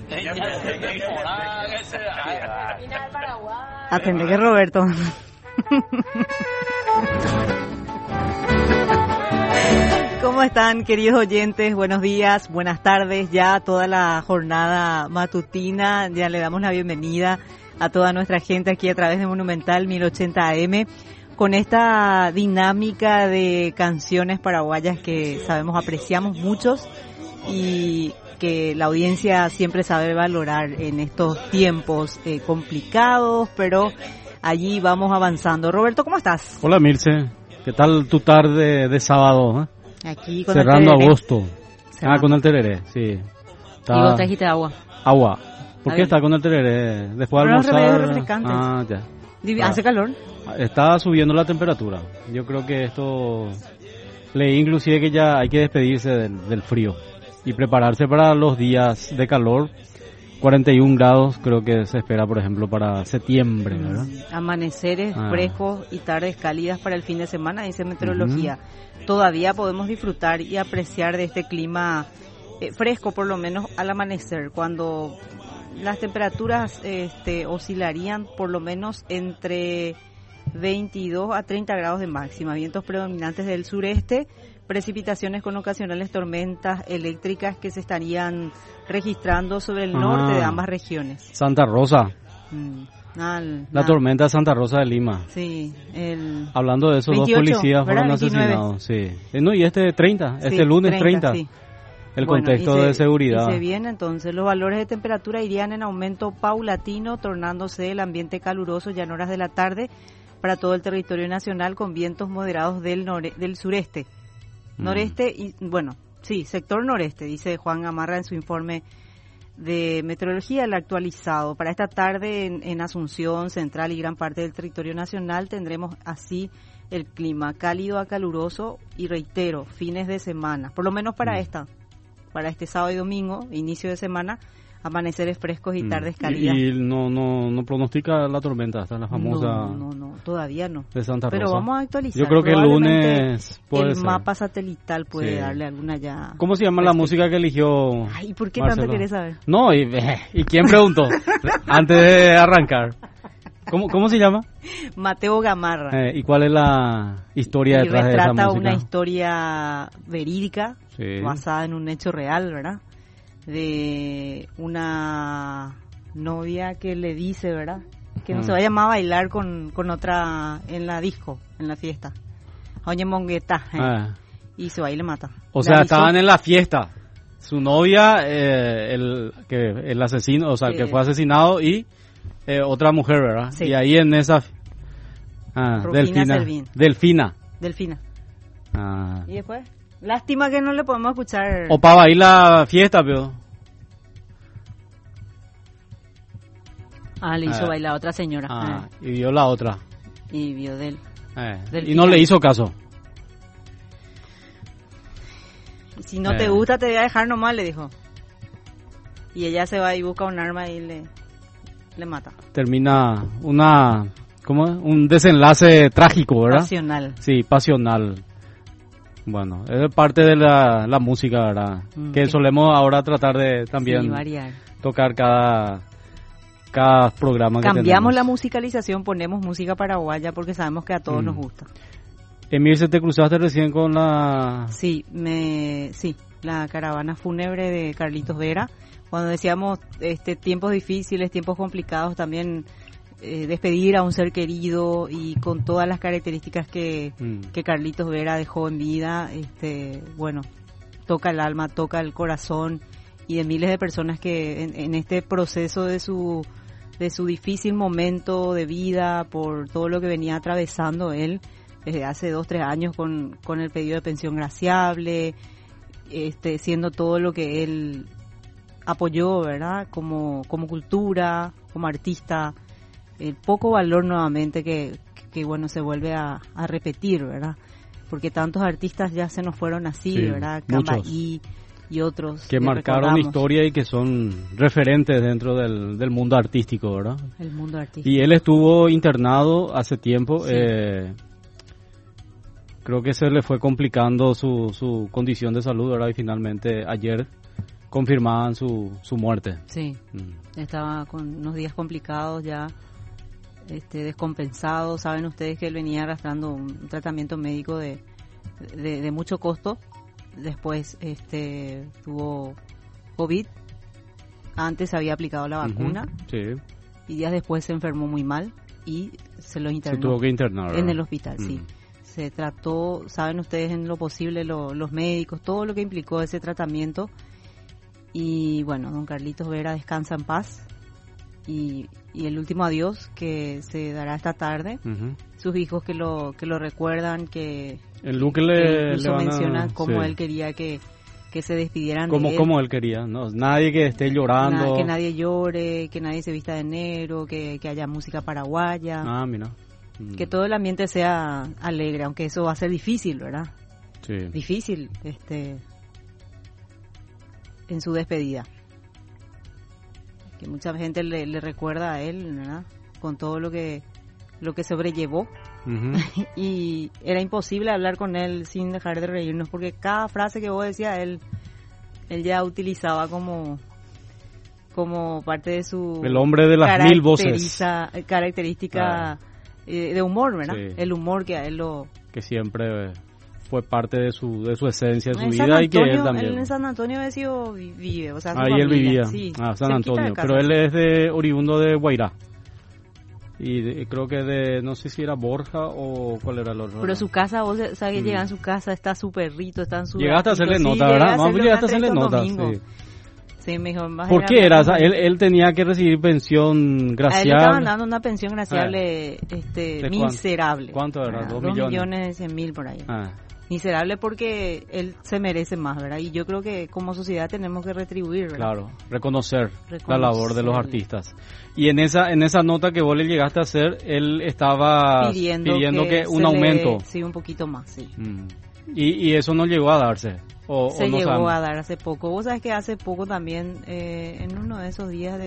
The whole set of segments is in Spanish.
Atende que Roberto. ¿Cómo están, queridos oyentes? Buenos días, buenas tardes. Ya toda la jornada matutina, ya le damos la bienvenida a toda nuestra gente aquí a través de Monumental 1080 AM, con esta dinámica de canciones paraguayas que sabemos apreciamos muchos y que la audiencia siempre sabe valorar en estos tiempos complicados, pero allí vamos avanzando. Roberto, ¿cómo estás? Hola, Mirce. ¿Qué tal tu tarde de sábado? Aquí con cerrando el tereré. agosto. Con el tereré, sí. Y vos trajiste agua. Agua. ¿Por qué está con el tereré? Después de almorzar. Refrescantes. Ya. ¿Hace calor? Está subiendo la temperatura. Yo creo que esto... Leí inclusive que ya hay que despedirse del frío y prepararse para los días de calor. 41 grados creo que se espera, por ejemplo, para septiembre, ¿verdad? Amaneceres frescos y tardes cálidas para el fin de semana, dice meteorología. Todavía podemos disfrutar y apreciar de este clima fresco, por lo menos al amanecer, cuando las temperaturas oscilarían por lo menos entre 22 a 30 grados de máxima, vientos predominantes del sureste, precipitaciones con ocasionales tormentas eléctricas que se estarían registrando sobre el norte de ambas regiones. Santa Rosa. La tormenta de Santa Rosa de Lima. Sí. Hablando de eso, 28, dos policías fueron 29. asesinados. Sí. Y este 30, sí, este lunes 30. Sí. El contexto de seguridad. Y se viene entonces, los valores de temperatura irían en aumento paulatino, tornándose el ambiente caluroso ya en horas de la tarde para todo el territorio nacional, con vientos moderados del sureste. Noreste y, sector noreste, dice Juan Gamarra en su informe de meteorología, el actualizado. Para esta tarde en Asunción, Central y gran parte del territorio nacional tendremos así el clima cálido a caluroso y reitero, fines de semana, por lo menos para este sábado y domingo, inicio de semana, amaneceres frescos y tardes cálidas. Y no pronostica la tormenta, hasta la famosa... No, todavía no. De Santa Rosa. Pero vamos a actualizar. Yo creo que el lunes puede el ser. mapa satelital puede darle alguna ya... ¿Cómo se llama la música que eligió? Ay, ¿por qué Marcelo? tanto querés saber? No, ¿y quién preguntó? Antes de arrancar. ¿Cómo se llama? Mateo Gamarra. ¿Y cuál es la historia detrás de esa música? Retrata una historia verídica, basada en un hecho real, ¿verdad? De una novia que le dice, ¿verdad?, que no se vaya a bailar con otra en la disco, en la fiesta. Oye, mongueta. Y se va y le mata. O sea, estaban en la fiesta. Su novia, el asesino, o sea, el que fue asesinado, y otra mujer, ¿verdad? Sí. Y ahí en esa... Delfina. ¿Y después? Lástima que no le podemos escuchar. O para ir la fiesta, pero... Le hizo bailar a otra señora. Y vio la otra. Y vio del y no le hizo caso. Si no te gusta, te voy a dejar nomás, le dijo. Y ella se va y busca un arma y le mata. Termina un desenlace trágico, ¿verdad? Pasional. Sí, pasional. Bueno, es parte de la música, ¿verdad? Que solemos ahora tratar de también tocar cada programa que tenemos. Cambiamos la musicalización, ponemos música paraguaya porque sabemos que a todos nos gusta. Emir, ¿se te cruzaste recién con la...? Sí, la caravana fúnebre de Carlitos Vera. Cuando decíamos tiempos difíciles, tiempos complicados, también despedir a un ser querido y con todas las características que Carlitos Vera dejó en vida, toca el alma, toca el corazón, y de miles de personas que en este proceso de su difícil momento de vida, por todo lo que venía atravesando él desde hace 2-3 años con el pedido de pensión graciable, siendo todo lo que él apoyó, ¿verdad? Como cultura, como artista, el poco valor nuevamente que se vuelve a repetir, ¿verdad? Porque tantos artistas ya se nos fueron así, ¿verdad? Cambaí y otros que marcaron recordamos. Historia y que son referentes dentro del mundo artístico, ¿verdad? El mundo artístico. Y él estuvo internado hace tiempo. Sí. Creo que se le fue complicando su condición de salud, ¿verdad? Y finalmente ayer confirmaban su muerte. Sí, estaba con unos días complicados ya, descompensado. Saben ustedes que él venía arrastrando un tratamiento médico de mucho costo. Después tuvo COVID. Antes había aplicado la vacuna. Sí. Y días después se enfermó muy mal y se lo internó. Se tuvo que internar, ¿verdad? En el hospital, sí. Se trató, saben ustedes en lo posible, los médicos, todo lo que implicó ese tratamiento. Y bueno, don Carlitos Vera descansa en paz. Y el último adiós que se dará esta tarde. Sus hijos que lo recuerdan, que el Luque le incluso van a, mencionan cómo sí, él quería que se despidieran como de él. Como él quería, ¿no? Nadie que esté llorando. Que nadie llore, que nadie se vista de negro, que haya música paraguaya. Ah, mira. Que todo el ambiente sea alegre, aunque eso va a ser difícil, ¿verdad? Sí. Difícil, en su despedida. Que mucha gente le recuerda a él, ¿verdad? Con todo lo que sobrellevó. Y era imposible hablar con él sin dejar de reírnos, porque cada frase que vos decías, él ya utilizaba como parte de su... El hombre de las 1000 voces. Característica de humor, ¿verdad? Sí. El humor que a él que siempre fue parte de su esencia, de su en vida, San y que él también. Él en San Antonio vive, o sea, su ahí familia, él vivía, sí, San Antonio, pero él es oriundo de Guairá. Y creo que no sé si era Borja o cuál era el otro. Pero su casa, vos sabés que llega a su casa, está su perrito, está en su... Llegaste a hacerle nota, ¿verdad? No, llegaste a hacerle nota, sí. Sí, me dijo, ¿por qué era? Él tenía que recibir pensión graciable. A él le estaban dando una pensión graciable miserable. ¿Cuánto era? 2 millones 100.000 por ahí. Miserable porque él se merece más, ¿verdad? Y yo creo que como sociedad tenemos que retribuir, ¿verdad? Claro, reconocer la labor de los artistas. Y en esa nota que vos le llegaste a hacer, él estaba pidiendo que un aumento. Sí, un poquito más, sí. Y eso no llegó a darse. Se llegó a dar hace poco. Vos sabés que hace poco también, en uno de esos días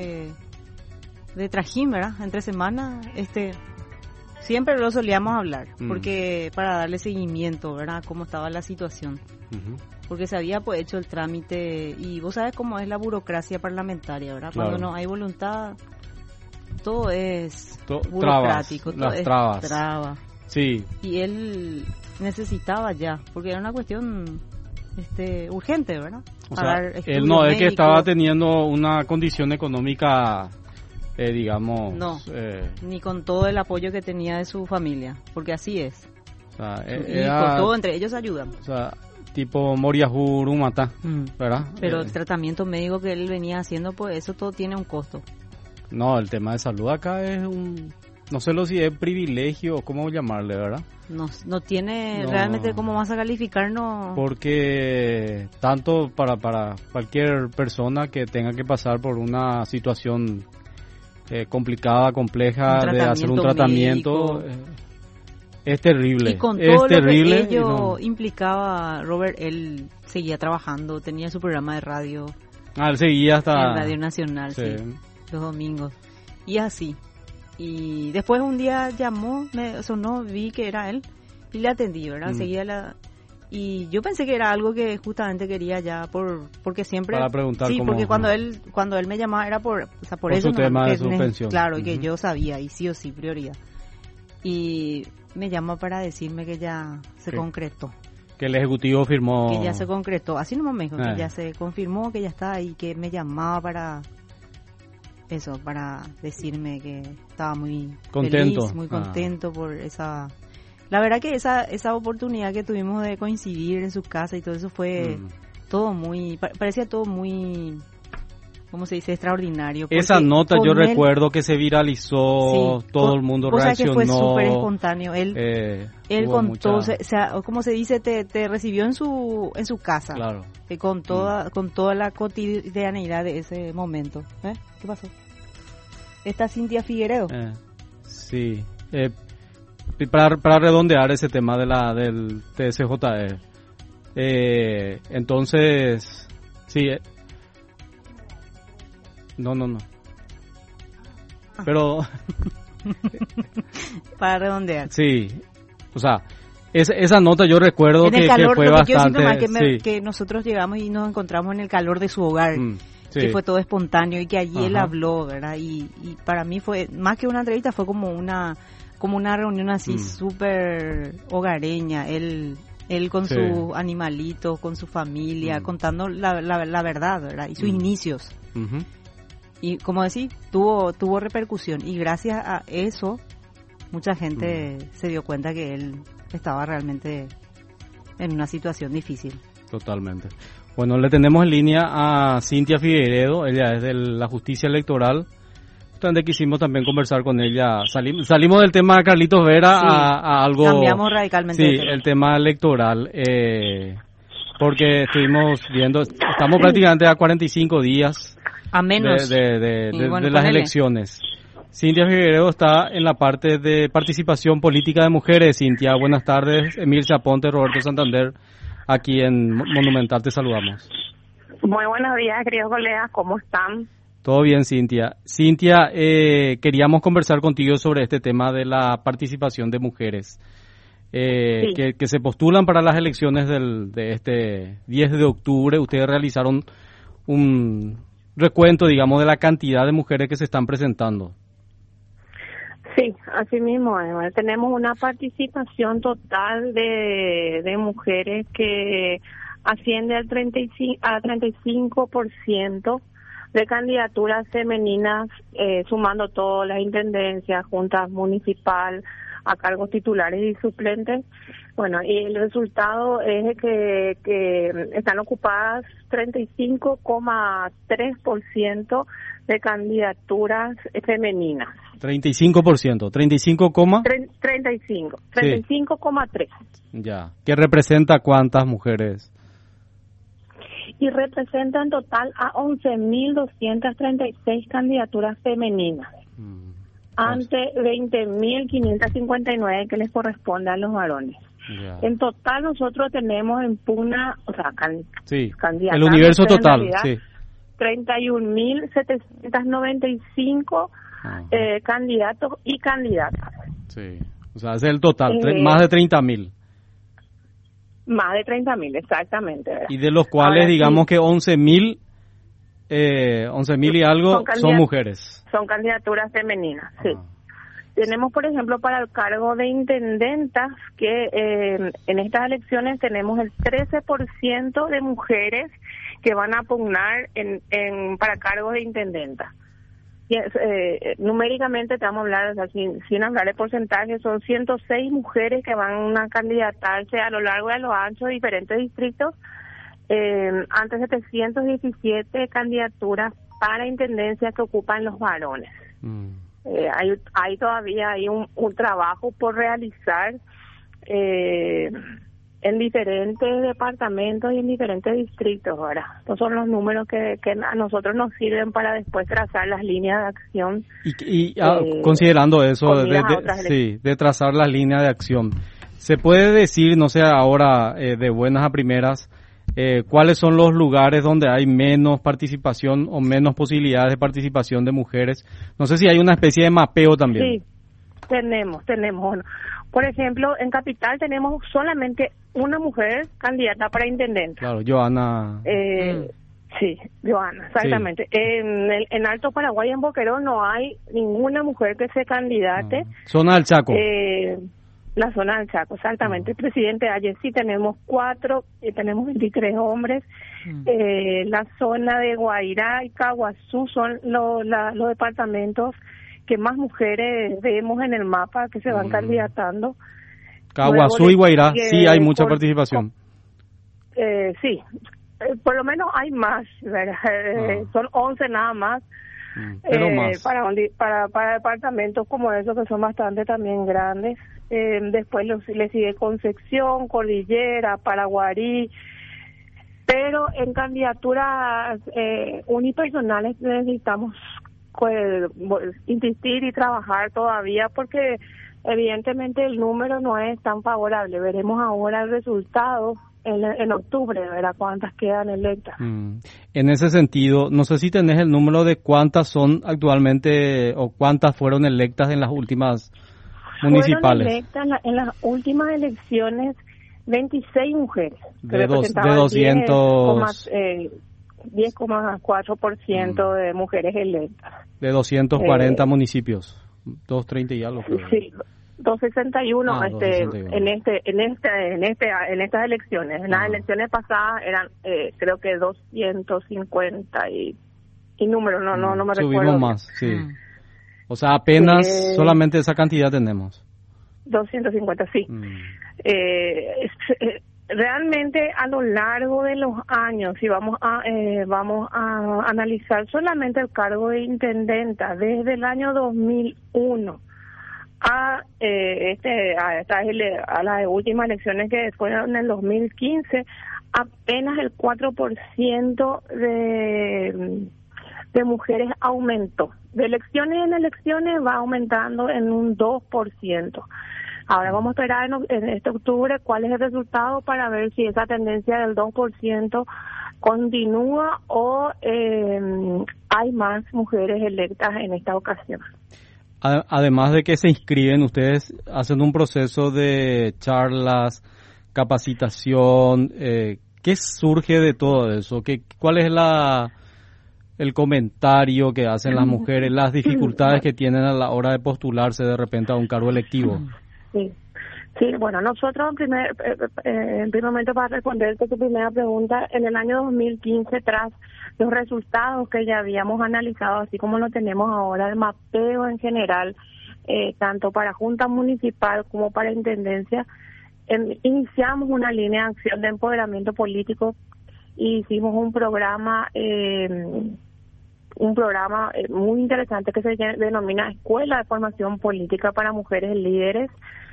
de trajín, ¿verdad? Entre semana, siempre lo solíamos hablar, porque para darle seguimiento, ¿verdad? Cómo estaba la situación. Porque se había pues hecho el trámite, y vos sabés cómo es la burocracia parlamentaria, ¿verdad? Claro. Cuando no hay voluntad, todo es burocrático, todo es traba. Sí. Y él necesitaba ya, porque era una cuestión urgente, ¿verdad? O sea, él no es que estaba teniendo una condición económica, digamos... No, ni con todo el apoyo que tenía de su familia, porque así es. O sea, y con todo, entre ellos ayudan. O sea, tipo Moriajú Rumata, ¿verdad? Pero el tratamiento médico que él venía haciendo, pues eso todo tiene un costo. No, el tema de salud acá es no sé si es privilegio o cómo llamarle, ¿verdad? No tiene realmente cómo vas a calificarnos. Porque tanto para cualquier persona que tenga que pasar por una situación complicada, compleja, de hacer un tratamiento, es terrible. Y con todo lo que ello implicaba, Robert, él seguía trabajando, tenía su programa de radio. Él seguía hasta... En Radio Nacional, sí, los domingos. Y así. Y después un día llamó, me sonó, vi que era él y le atendí, ¿verdad? Seguía y yo pensé que era algo que justamente quería ya porque siempre... Para preguntar sí, cómo... porque cuando él me llamaba era por eso, su tema de su pensión. Claro, que yo sabía, y sí o sí, prioridad. Y me llamó para decirme que ya se concretó. Que el ejecutivo firmó... Que ya se concretó, así nomás me dijo, que ya se confirmó, que ya está ahí, que me llamaba para decirme que estaba muy contento, feliz, muy contento por esa... La verdad que esa oportunidad que tuvimos de coincidir en su casa y todo eso fue todo muy... Parecía todo muy... ¿Cómo se dice? Extraordinario. Esa nota yo recuerdo que se viralizó, todo el mundo reaccionó. Que fue súper espontáneo. Él contó, como se dice, te recibió en su casa. Claro. Con toda la cotidianeidad de ese momento. ¿Qué pasó? ¿Está Cintia Figueredo? Sí. Para redondear ese tema del TSJE. Entonces, sí. No. Pero... Para redondear. Sí, o sea, Esa nota yo recuerdo en el que calor, fue lo que yo bastante... siento más sí. que nosotros llegamos y nos encontramos en el calor de su hogar, Sí. que fue todo espontáneo y que allí él Ajá. habló, ¿verdad? Y para mí fue, más que una entrevista, fue como una reunión así súper hogareña, él con Sí. sus animalitos, con su familia, contando la verdad, ¿verdad? Y sus inicios. Ujú. Y como decís, tuvo repercusión y gracias a eso mucha gente se dio cuenta que él estaba realmente en una situación difícil. Totalmente. Bueno, le tenemos en línea a Cintia Figueiredo, ella es de la Justicia Electoral. Donde quisimos también conversar con ella. Salimos del tema de Carlitos Vera Sí, a algo... cambiamos radicalmente de Sí, tema. el tema electoral. Porque estuvimos viendo, estamos prácticamente a 45 días A menos. de Y bueno, de las ponele. elecciones. Cintia Figueiredo está en la parte de participación política de mujeres. Cintia, buenas tardes. Emil Zaponte, Roberto Santander, aquí en Monumental te saludamos. Muy buenos días, queridos colegas, ¿cómo están? Todo bien, Cintia. Cintia, queríamos conversar contigo sobre este tema de la participación de mujeres Sí. que se postulan para las elecciones de este 10 de octubre. Ustedes realizaron un recuento, digamos, de la cantidad de mujeres que se están presentando. Sí, así mismo. Tenemos una participación total de mujeres que asciende al 35% de candidaturas femeninas, sumando todas las intendencias, juntas municipal, a cargos titulares y suplentes. Bueno, y el resultado es que están ocupadas 35,3% de candidaturas femeninas. 35%, 35, 35,3. ya. ¿Qué representa cuántas mujeres? Y representa en total a 11.236 candidaturas femeninas, ante 20.559 que les corresponde a los varones. Ya. En total nosotros tenemos en pugna, o sea, Sí, candidatas, el universo en total, realidad, sí. 31.795 candidatos y candidatas. Sí. O sea, es el total, más de 30.000. Más de 30.000, exactamente. ¿verdad? Y de los cuales, Ahora, digamos sí, que 11.000 y algo son mujeres. Son candidaturas femeninas, sí. Ah. Tenemos, por ejemplo, para el cargo de intendentas, que en estas elecciones tenemos el 13% de mujeres que van a pugnar para cargos de intendenta. Y, numéricamente te vamos a hablar, o sea, sin hablar de porcentaje, son 106 mujeres que van a candidatarse a lo largo y a lo ancho de diferentes distritos, ante 717 candidaturas para intendencia que ocupan los varones. Hay todavía un trabajo por realizar en diferentes departamentos y en diferentes distritos. Ahora, estos son los números que a nosotros nos sirven para después trazar las líneas de acción. Considerando eso, de trazar las líneas de acción, ¿se puede decir, no sé, ahora de buenas a primeras, cuáles son los lugares donde hay menos participación o menos posibilidades de participación de mujeres? No sé si hay una especie de mapeo también. Sí, tenemos. Bueno, por ejemplo, en Capital tenemos solamente una mujer candidata para intendente. Claro, Joana. Sí, Joana, exactamente. Sí. En Alto Paraguay, en Boquerón, no hay ninguna mujer que se candidate. Zona del Chaco. La zona del Chaco, exactamente. Presidente, ayer sí tenemos 4, tenemos 23 hombres. La zona de Guairá y Caguazú son los departamentos que más mujeres vemos en el mapa que se van candidatando. Caguazú y Guairá, sí hay mucha participación. Sí, por lo menos hay más, ¿verdad? Son 11 nada más. Pero más. Para departamentos como esos que son bastante también grandes. Después le sigue Concepción, Cordillera, Paraguarí. Pero en candidaturas unipersonales necesitamos insistir y trabajar todavía porque evidentemente el número no es tan favorable. Veremos ahora el resultado en octubre, ¿verdad? Cuántas quedan electas. En ese sentido, no sé si tenés el número de cuántas son actualmente o cuántas fueron electas en las últimas municipales. Fueron electas en las últimas elecciones 26 mujeres. De 200... 10,4% de mujeres electas. De 240 municipios, 230 y algo. Creo. Sí, 261 261. en estas elecciones. En las elecciones pasadas eran creo que 250 y números, no me recuerdo. Subimos más, sí. O sea, apenas solamente esa cantidad tenemos. 250, sí. Realmente a lo largo de los años, si vamos a analizar solamente el cargo de intendenta desde el año 2001 a las últimas elecciones que fueron en el 2015, apenas el 4% de mujeres aumentó. De elecciones en elecciones va aumentando en un 2%. Ahora vamos a esperar en este octubre cuál es el resultado para ver si esa tendencia del 2% continúa o hay más mujeres electas en esta ocasión. Además de que se inscriben, ustedes hacen un proceso de charlas, capacitación. ¿Qué surge de todo eso? ¿Cuál es el comentario que hacen las mujeres, las dificultades que tienen a la hora de postularse de repente a un cargo electivo? Sí, bueno, nosotros en primer momento, para responderte tu primera pregunta, en el año 2015, tras los resultados que ya habíamos analizado, así como lo tenemos ahora, el mapeo en general, tanto para Junta Municipal como para Intendencia, iniciamos una línea de acción de empoderamiento político y hicimos un programa muy interesante que se denomina Escuela de Formación Política para Mujeres Líderes,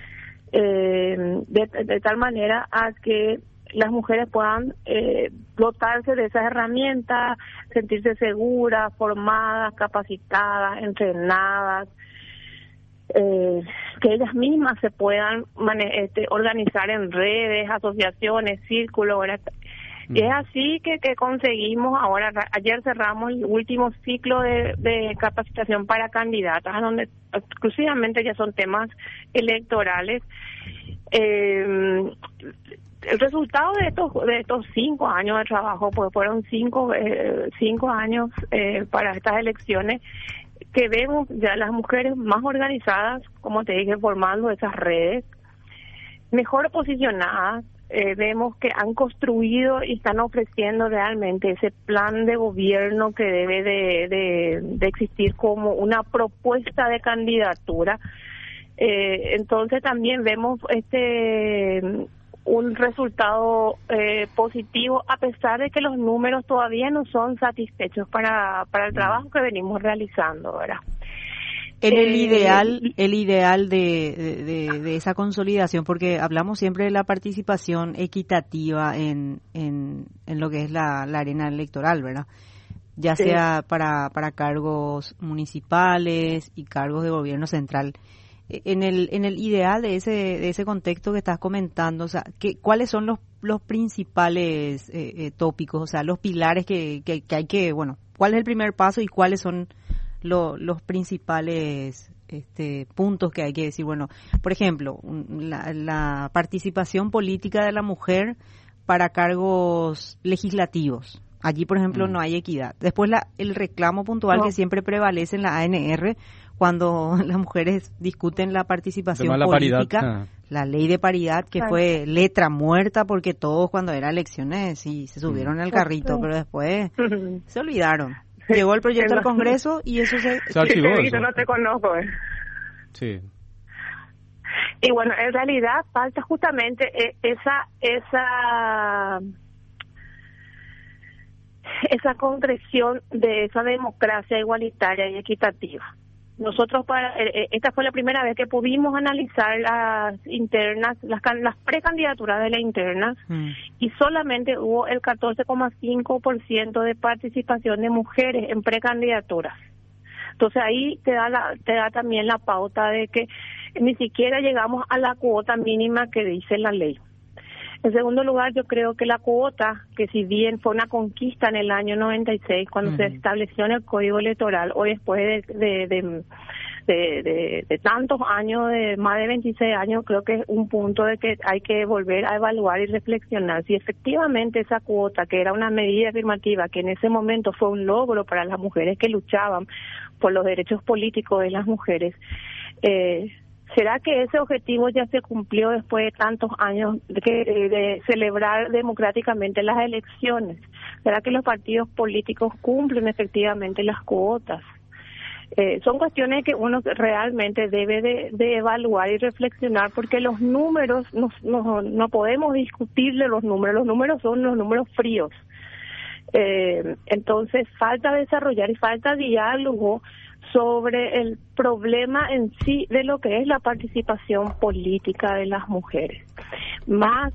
de tal manera a que las mujeres puedan dotarse de esas herramientas, sentirse seguras, formadas, capacitadas, entrenadas, que ellas mismas se puedan organizar en redes, asociaciones, círculos, ¿verdad? Y es así que conseguimos, ayer cerramos el último ciclo de capacitación para candidatas, donde exclusivamente ya son temas electorales. El resultado de estos 5 años de trabajo, pues fueron 5 años para estas elecciones, que vemos ya las mujeres más organizadas, como te dije, formando esas redes, mejor posicionadas. Vemos que han construido y están ofreciendo realmente ese plan de gobierno que debe de existir como una propuesta de candidatura. Entonces también vemos un resultado positivo, a pesar de que los números todavía no son satisfechos para el trabajo que venimos realizando, ¿verdad? El ideal de esa consolidación, porque hablamos siempre de la participación equitativa en lo que es la arena electoral, ¿verdad? Ya sea para cargos municipales y cargos de gobierno central. En el ideal de ese contexto que estás comentando, o sea, ¿cuáles son los principales tópicos, o sea, los pilares que hay que, bueno, cuál es el primer paso y cuáles son los principales puntos que hay que decir? Bueno, por ejemplo, la participación política de la mujer para cargos legislativos. Allí, por ejemplo, no hay equidad. Después, el reclamo puntual que siempre prevalece en la ANR cuando las mujeres discuten la participación política, la ley de paridad, que fue letra muerta, porque todos cuando eran elecciones sí se subieron al carrito, pero después se olvidaron. Llegó el proyecto al Congreso y eso se archivó. Yo no te conozco. Sí. Y bueno, en realidad falta justamente esa concreción de esa democracia igualitaria y equitativa. Nosotros esta fue la primera vez que pudimos analizar las internas, las precandidaturas de las internas, y solamente hubo el 14,5% de participación de mujeres en precandidaturas. Entonces ahí te da también la pauta de que ni siquiera llegamos a la cuota mínima que dice la ley. En segundo lugar, yo creo que la cuota, que si bien fue una conquista en el año 96, cuando se estableció en el Código Electoral, o después de de tantos años, de más de 26 años, creo que es un punto de que hay que volver a evaluar y reflexionar si efectivamente esa cuota, que era una medida afirmativa, que en ese momento fue un logro para las mujeres que luchaban por los derechos políticos de las mujeres, ¿será que ese objetivo ya se cumplió después de tantos años de celebrar democráticamente las elecciones? ¿Será que los partidos políticos cumplen efectivamente las cuotas? Son cuestiones que uno realmente debe de evaluar y reflexionar, porque los números, no podemos discutirle los números son los números fríos. Entonces falta desarrollar y falta diálogo sobre el problema en sí de lo que es la participación política de las mujeres. Más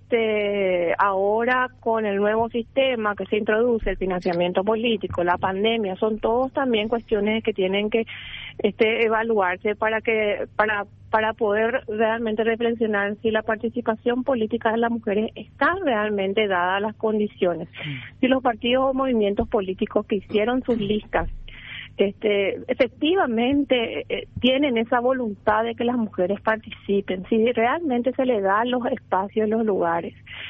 ahora con el nuevo sistema que se introduce, el financiamiento político, la pandemia, son todos también cuestiones que tienen que evaluarse para poder realmente reflexionar si la participación política de las mujeres está realmente dada las condiciones. Si los partidos o movimientos políticos que hicieron sus listas efectivamente tienen esa voluntad de que las mujeres participen, si realmente se les dan los espacios, los lugares.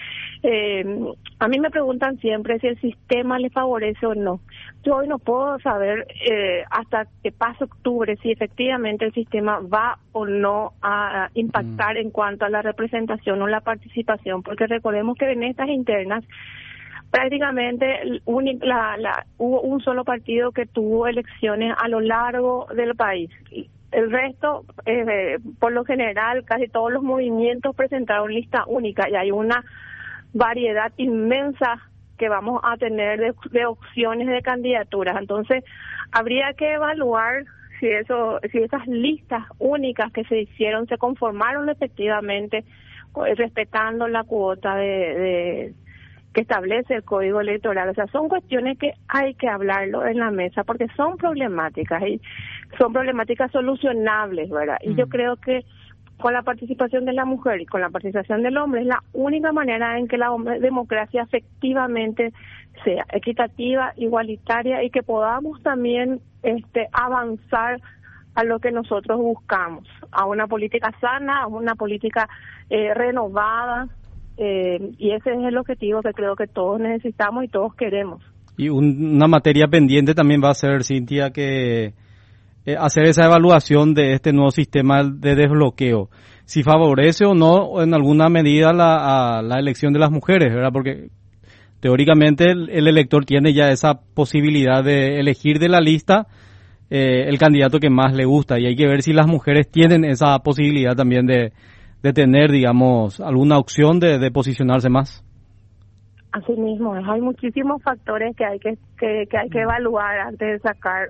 A mí me preguntan siempre si el sistema les favorece o no. Yo hoy no puedo saber hasta que pase octubre si efectivamente el sistema va o no a impactar en cuanto a la representación o la participación, porque recordemos que en estas internas prácticamente hubo un solo partido que tuvo elecciones a lo largo del país. El resto, por lo general, casi todos los movimientos presentaron lista única, y hay una variedad inmensa que vamos a tener de opciones de candidaturas. Entonces, habría que evaluar si esas listas únicas que se hicieron se conformaron efectivamente respetando la cuota que establece el Código Electoral. O sea, son cuestiones que hay que hablarlo en la mesa, porque son problemáticas y son problemáticas solucionables, ¿verdad? Y yo creo que con la participación de la mujer y con la participación del hombre es la única manera en que la democracia efectivamente sea equitativa, igualitaria, y que podamos también avanzar a lo que nosotros buscamos, a una política sana, a una política renovada. Y ese es el objetivo que creo que todos necesitamos y todos queremos. Y una materia pendiente también va a ser, Cintia, que hacer esa evaluación de este nuevo sistema de desbloqueo, si favorece o no en alguna medida la elección de las mujeres, ¿verdad? Porque teóricamente el elector tiene ya esa posibilidad de elegir de la lista el candidato que más le gusta, y hay que ver si las mujeres tienen esa posibilidad también de tener, digamos, alguna opción de posicionarse más. Así mismo, hay muchísimos factores que hay que evaluar antes de sacar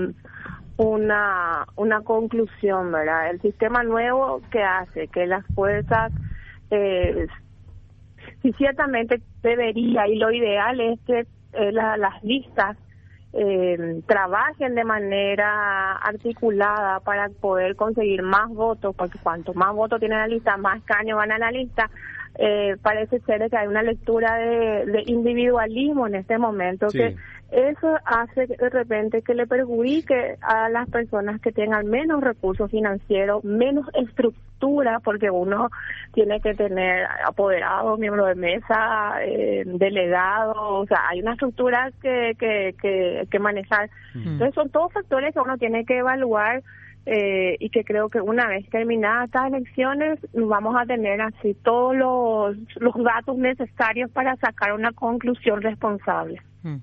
una conclusión, ¿verdad? El sistema nuevo que hace que las fuerzas, si ciertamente debería, y lo ideal es que las listas trabajen de manera articulada para poder conseguir más votos, porque cuanto más votos tiene la lista, más escaños van a la lista. Parece ser que hay una lectura de individualismo en este momento, sí, que eso hace de repente que le perjudique a las personas que tengan menos recursos financieros, menos estructura, porque uno tiene que tener apoderados, miembros de mesa, delegados, o sea, hay una estructura que manejar. Entonces son todos factores que uno tiene que evaluar, y que creo que una vez terminadas estas elecciones vamos a tener así todos los datos necesarios para sacar una conclusión responsable.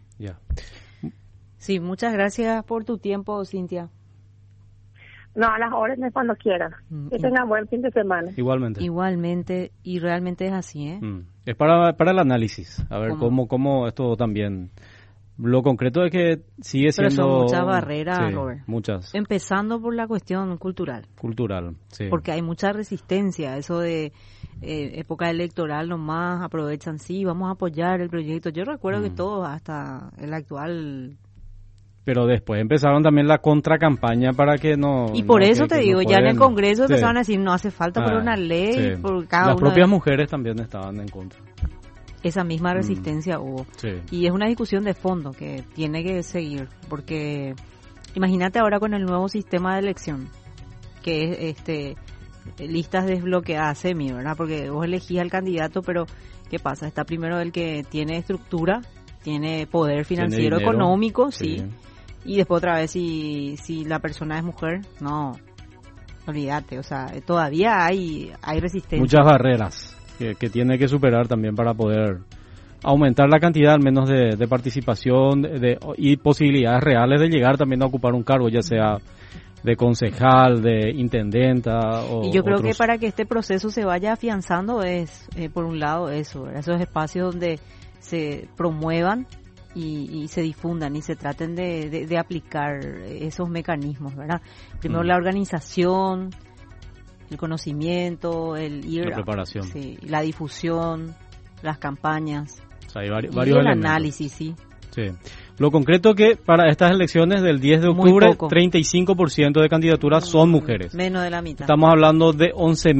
Sí, muchas gracias por tu tiempo, Cintia. No, a las órdenes cuando quieran. Que tengan buen fin de semana. Igualmente, y realmente es así, ¿eh? Es para el análisis, a ver cómo esto también. Lo concreto es que sigue siendo... Pero son muchas barreras, sí, Robert. Muchas. Empezando por la cuestión cultural. Sí. Porque hay mucha resistencia. Eso de época electoral nomás aprovechan, sí, vamos a apoyar el proyecto. Yo recuerdo que todos, hasta el actual... Pero después empezaron también la contracampaña para que no... Y por eso te digo, ya en el Congreso sí, empezaron a decir, no hace falta por una ley, sí, por cada las propias mujeres también estaban en contra. Esa misma resistencia hubo. Sí. Y es una discusión de fondo que tiene que seguir, porque Imagínate ahora con el nuevo sistema de elección, que es listas desbloqueadas semi, ¿verdad? Porque vos elegís al candidato, pero ¿qué pasa? Está primero el que tiene estructura, tiene poder financiero, dinero, económico, sí. Y después otra vez si la persona es mujer, no, olvídate, o sea, todavía hay resistencia. Muchas barreras que tiene que superar también para poder aumentar la cantidad al menos de participación y posibilidades reales de llegar también a ocupar un cargo, ya sea de concejal, de intendenta o y yo creo otros. Que para que este proceso se vaya afianzando es, por un lado, eso, ¿verdad? Esos espacios donde se promuevan y se difundan y se traten de aplicar esos mecanismos, ¿verdad? Primero la organización, el conocimiento, la preparación, sí, la difusión, las campañas, o sea, hay varios y el elementos. análisis, sí. Sí. Lo concreto que para estas elecciones del 10 de octubre, 35% de candidaturas son mujeres. Menos de la mitad. Estamos hablando de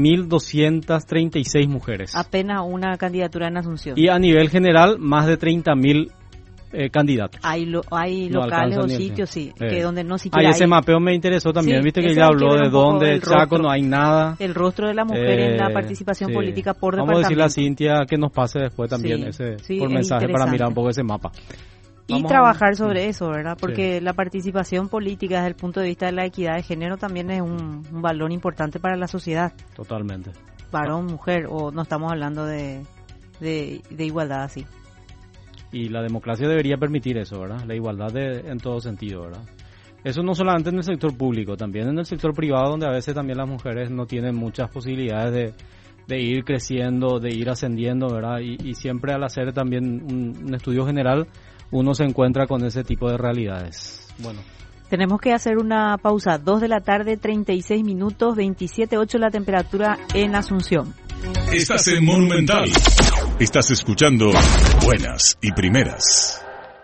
11.236 mujeres. Apenas una candidatura en Asunción. Y a nivel general, más de 30.000 candidatos. Hay locales o sitios, sí, que donde no siquiera ese mapeo me interesó también, sí, viste que ella habló de dónde, Chaco, no hay nada. El rostro de la mujer en la participación política por departamento. Vamos a decirle a Cintia que nos pase después también por mensaje para mirar un poco ese mapa. Y trabajar sobre eso, ¿verdad? Porque la participación política desde el punto de vista de la equidad de género también es un valor importante para la sociedad. Totalmente. Varón, mujer, o no estamos hablando de igualdad así. Y la democracia debería permitir eso, ¿verdad? La igualdad en todo sentido, ¿verdad? Eso no solamente en el sector público, también en el sector privado, donde a veces también las mujeres no tienen muchas posibilidades de ir creciendo, de ir ascendiendo, ¿verdad? Y siempre al hacer también un estudio general, uno se encuentra con ese tipo de realidades. Bueno. Tenemos que hacer una pausa. 2 de la tarde, 36 minutos, 27.8 la temperatura en Asunción. Estás en Monumental. Estás escuchando Buenas y Primeras.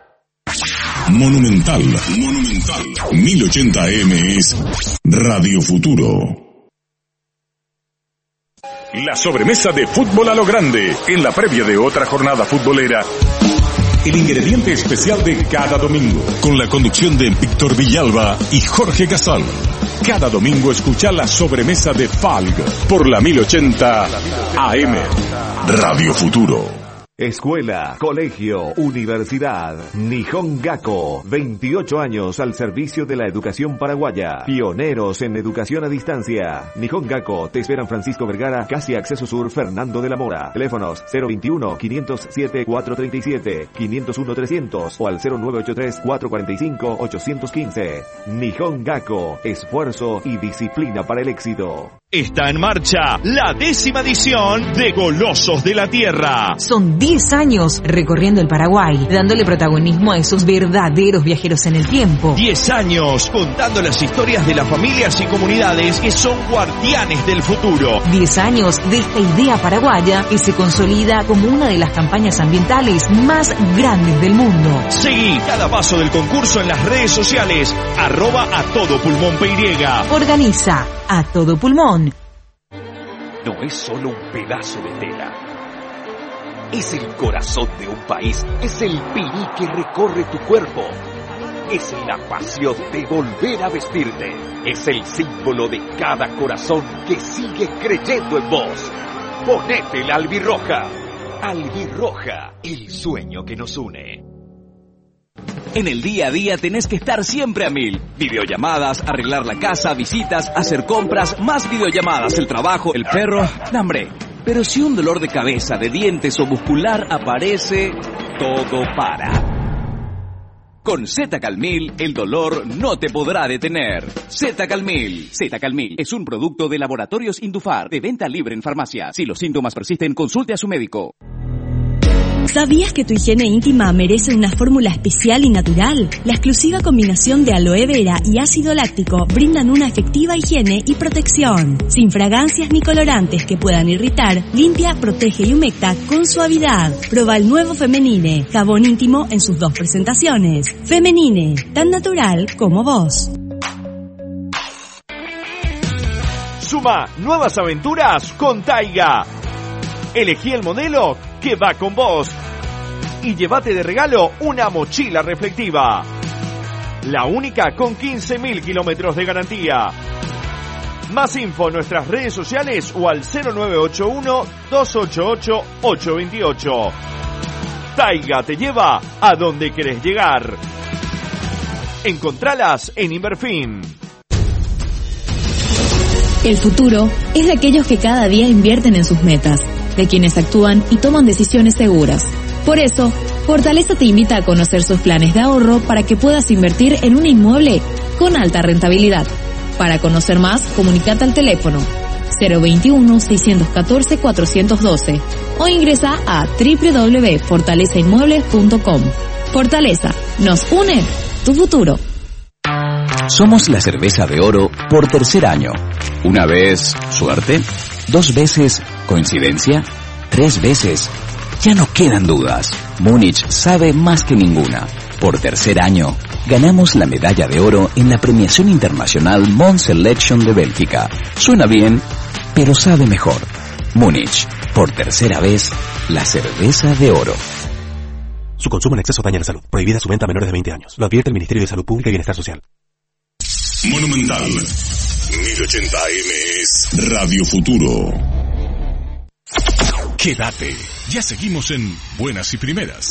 Monumental. 1080 AM es Radio Futuro. La sobremesa de fútbol a lo grande en la previa de otra jornada futbolera. El ingrediente especial de cada domingo, con la conducción de Víctor Villalba y Jorge Casal. Cada domingo escucha la sobremesa de FALG por la 1080 AM. Radio Futuro. Escuela, colegio, universidad. Nihon Gakko, 28 años al servicio de la educación paraguaya. Pioneros en educación a distancia. Nihon Gakko te esperan Francisco Vergara, casi Acceso Sur, Fernando de la Mora. Teléfonos 021-507-437, 501-300 o al 0983-445-815. Nihon Gakko, esfuerzo y disciplina para el éxito. Está en marcha la 10ª edición de Golosos de la Tierra. Son 10 años recorriendo el Paraguay, dándole protagonismo a esos verdaderos viajeros en el tiempo. 10 años contando las historias de las familias y comunidades que son guardianes del futuro. 10 años de esta idea paraguaya que se consolida como una de las campañas ambientales más grandes del mundo. Seguí cada paso del concurso en las redes sociales, @atodopulmonpy. Organiza A Todo Pulmón. No es solo un pedazo de tela. Es el corazón de un país. Es el pirí que recorre tu cuerpo. Es la pasión de volver a vestirte. Es el símbolo de cada corazón que sigue creyendo en vos. Ponete la albirroja. Albirroja, el sueño que nos une. En el día a día tenés que estar siempre a 1000. Videollamadas, arreglar la casa, visitas, hacer compras, más videollamadas, el trabajo, el perro, hambre. Pero si un dolor de cabeza, de dientes o muscular aparece, todo para. Con Z-Calmil, el dolor no te podrá detener. Z-Calmil. Z-Calmil es un producto de Laboratorios Indufar, de venta libre en farmacia. Si los síntomas persisten, consulte a su médico. ¿Sabías que tu higiene íntima merece una fórmula especial y natural? La exclusiva combinación de aloe vera y ácido láctico brindan una efectiva higiene y protección. Sin fragancias ni colorantes que puedan irritar, limpia, protege y humecta con suavidad. Proba el nuevo Femenine, jabón íntimo en sus 2 presentaciones. Femenine, tan natural como vos. Suma nuevas aventuras con Taiga. Elegí el modelo que va con vos y llévate de regalo una mochila reflectiva. la única con 15.000 kilómetros de garantía. Más info en nuestras redes sociales o al 0981-288-828. Taiga te lleva a donde querés llegar. Encontralas en Inverfin. El futuro es de aquellos que cada día invierten en sus metas, de quienes actúan y toman decisiones seguras. Por eso, Fortaleza te invita a conocer sus planes de ahorro para que puedas invertir en un inmueble con alta rentabilidad. Para conocer más, comunicate al teléfono 021-614-412 o ingresa a www.fortalezainmuebles.com. Fortaleza, nos une tu futuro. Somos la cerveza de oro por tercer año. Una vez, suerte. 2 veces, coincidencia. 3 veces, ya no quedan dudas. Múnich sabe más que ninguna. Por tercer año, ganamos la medalla de oro en la premiación internacional Mont Selection de Bélgica. Suena bien, pero sabe mejor. Múnich, por tercera vez, la cerveza de oro. Su consumo en exceso daña la salud. Prohibida su venta a menores de 20 años. Lo advierte el Ministerio de Salud Pública y Bienestar Social. Monumental 1080 AM es Radio Futuro. Quédate, ya seguimos en Buenas y Primeras.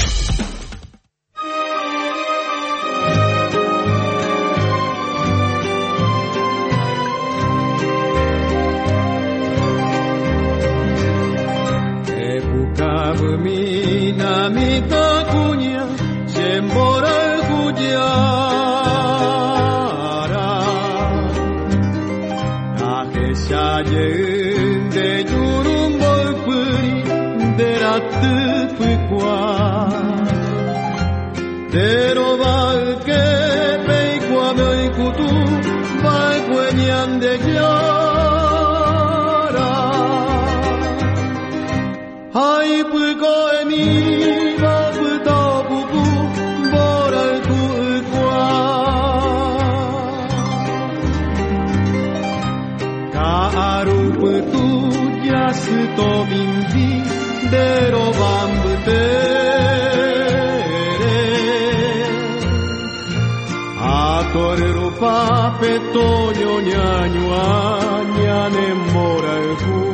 Petoño ñañua ñane moralku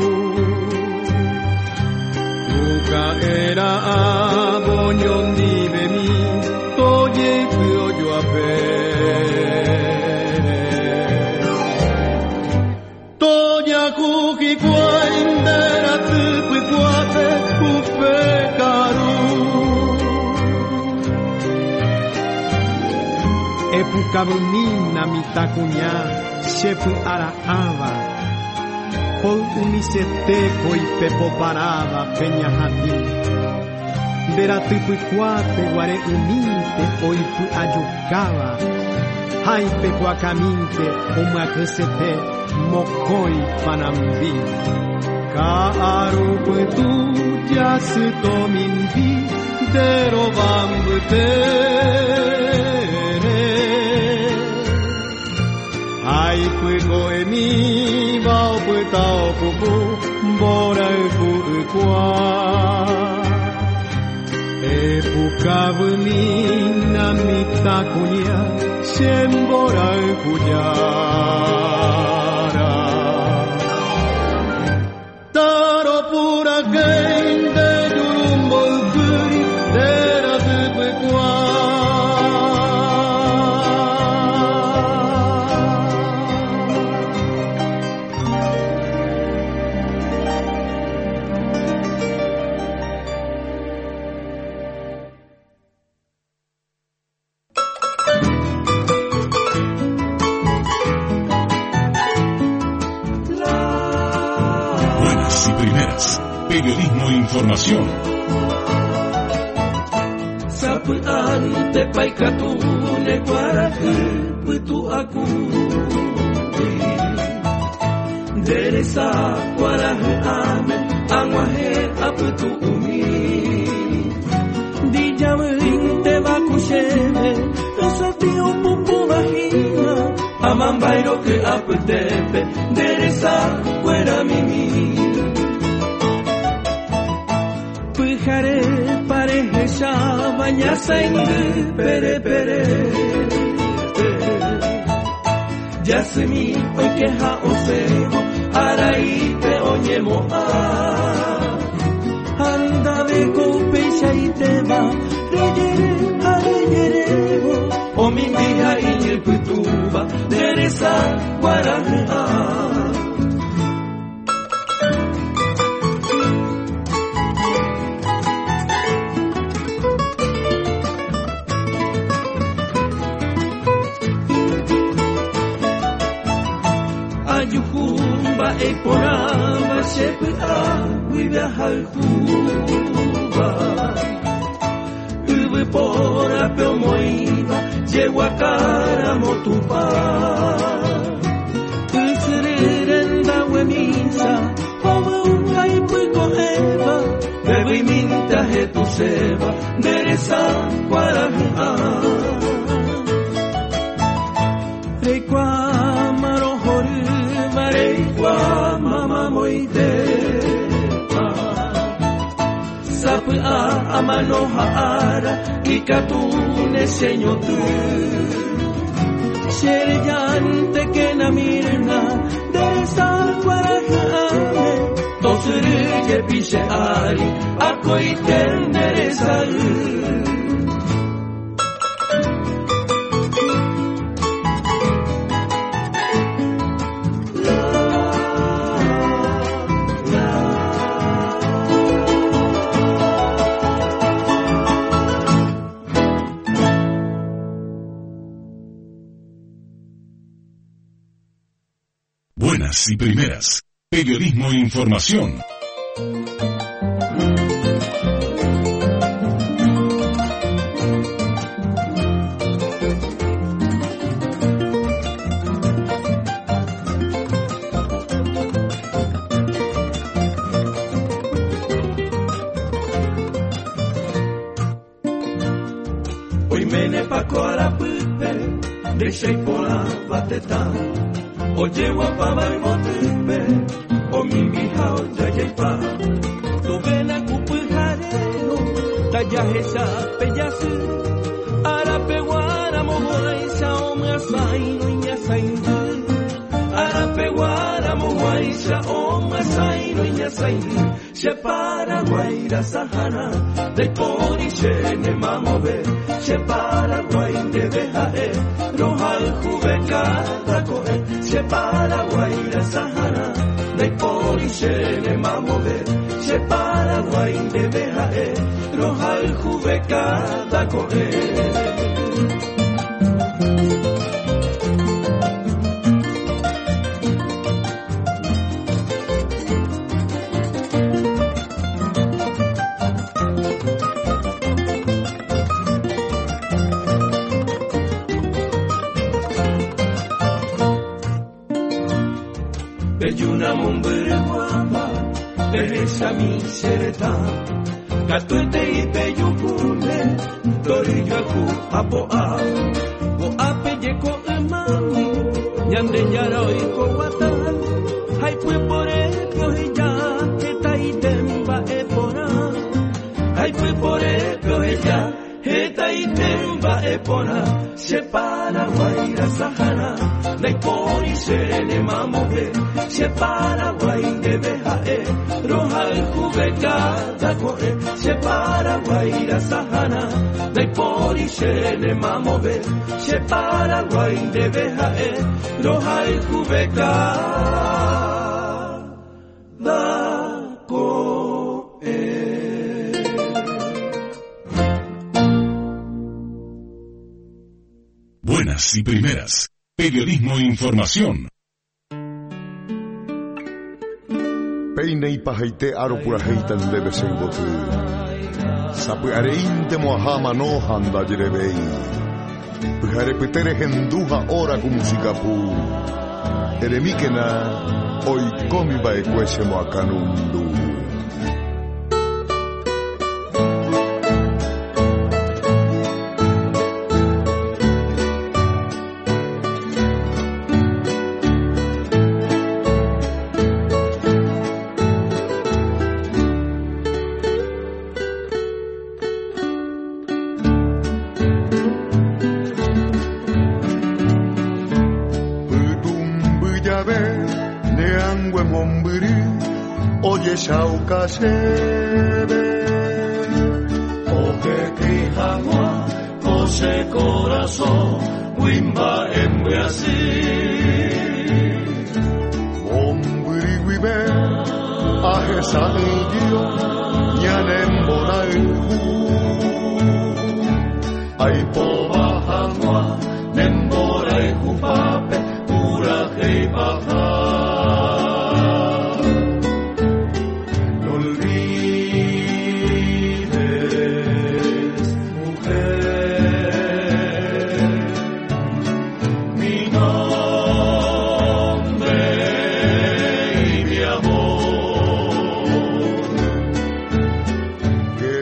Tuka era aboñon dibemi Toye kuyo apere Toya kuki kuaindera tupi kuape kupekaru Epukabunina mitakuña shepu araava Pol umiseteco y pepo parava peña jati Veratupu cuate guare uninte oipu ayucava Haipe cuacaminte umaquesete mocoi panambi Kaarupu tu yasuto mimbi derobambute Ai fuego emi bao putao pupu bora pu kwa Epukavuni namitakunya shembora kujara Taro pura gende durumbo puri dera pu kwa Periodismo e información. Sapuan te paikatu ne kwaraku putu aku. Deresa kwarahu ame angwahe aputu umi. Di jamuling te bakusheme losatio pupu mahina. Amambairo ke aputepe deresa kwera mimi. Pujare pareja baña sangue pere pere Yasumi oikeha osego araite onyemoa anda beko peisha iteba reyere areyerebo omimbiha inyelputuba deresa guarana. Ayukumba eporaba shepea wibia halkuba Uwe pora peomoiba yeguakara motupa Usirirenda wemisa Owe unhai puikoheba Bebe minta hetuseba Deresa guarahua Reikwa Reikwa mama moidema Sapua amanohara Ikatune senyotu Sheriyante kena mirna Desa guarahane Tosirije pishe ari Akoiten deresa Buenas y primeras. Periodismo e información. Hoy me ne paco a la pupe, de sheipola bateta. Oye guapa el motipe, o mi hija o yayepa. Tu vena cupujarero, tallajesa peyasu. Arapeguara moguaisa o masaino y yasaindu. Arapeguara moguaisa o masaino y yasaindu. Shepara guaira sahana, de pori shene mamove. Shepara guainde bejae, rohal jubecada coe. Shepara guaira sahana, de pori shene mamove. Shepara guainde bejae, rohal jubecada coe. Belluna mumbere guamba, esa mi sereta. Katuete y peyukule, torillo aku apoa. Go apelleko emami, nyande nyaro iko wata. Hai pue pore pioheja, heta itemba epona. Hai pue pore pioheja, heta itemba epona. Separa guaira sahana, dai pori sene mamove. Separa guainde bejae, rohal jubecada coe. Separa guaira sahana, dai pori sene mamove. Separa guainde bejae, rohal jubecada coe. Buenas y primeras. Periodismo e información. Peine y pajaite aro pura heitan debe sengotu. Sapu areinte mohama no handa jirebei. Pujare petere henduha ora kumusikapu. Eremikena oi komi ba ekwese mo akanundu. be neangwe mombiri oye shauka sebe oke kijamwa kose corazón wimba embeasi mombiri wibe ahesa elgio nyanembora elku ai pobahangwa nembora ekupape pura heibaha no olvides mujer mi nombre y mi amor que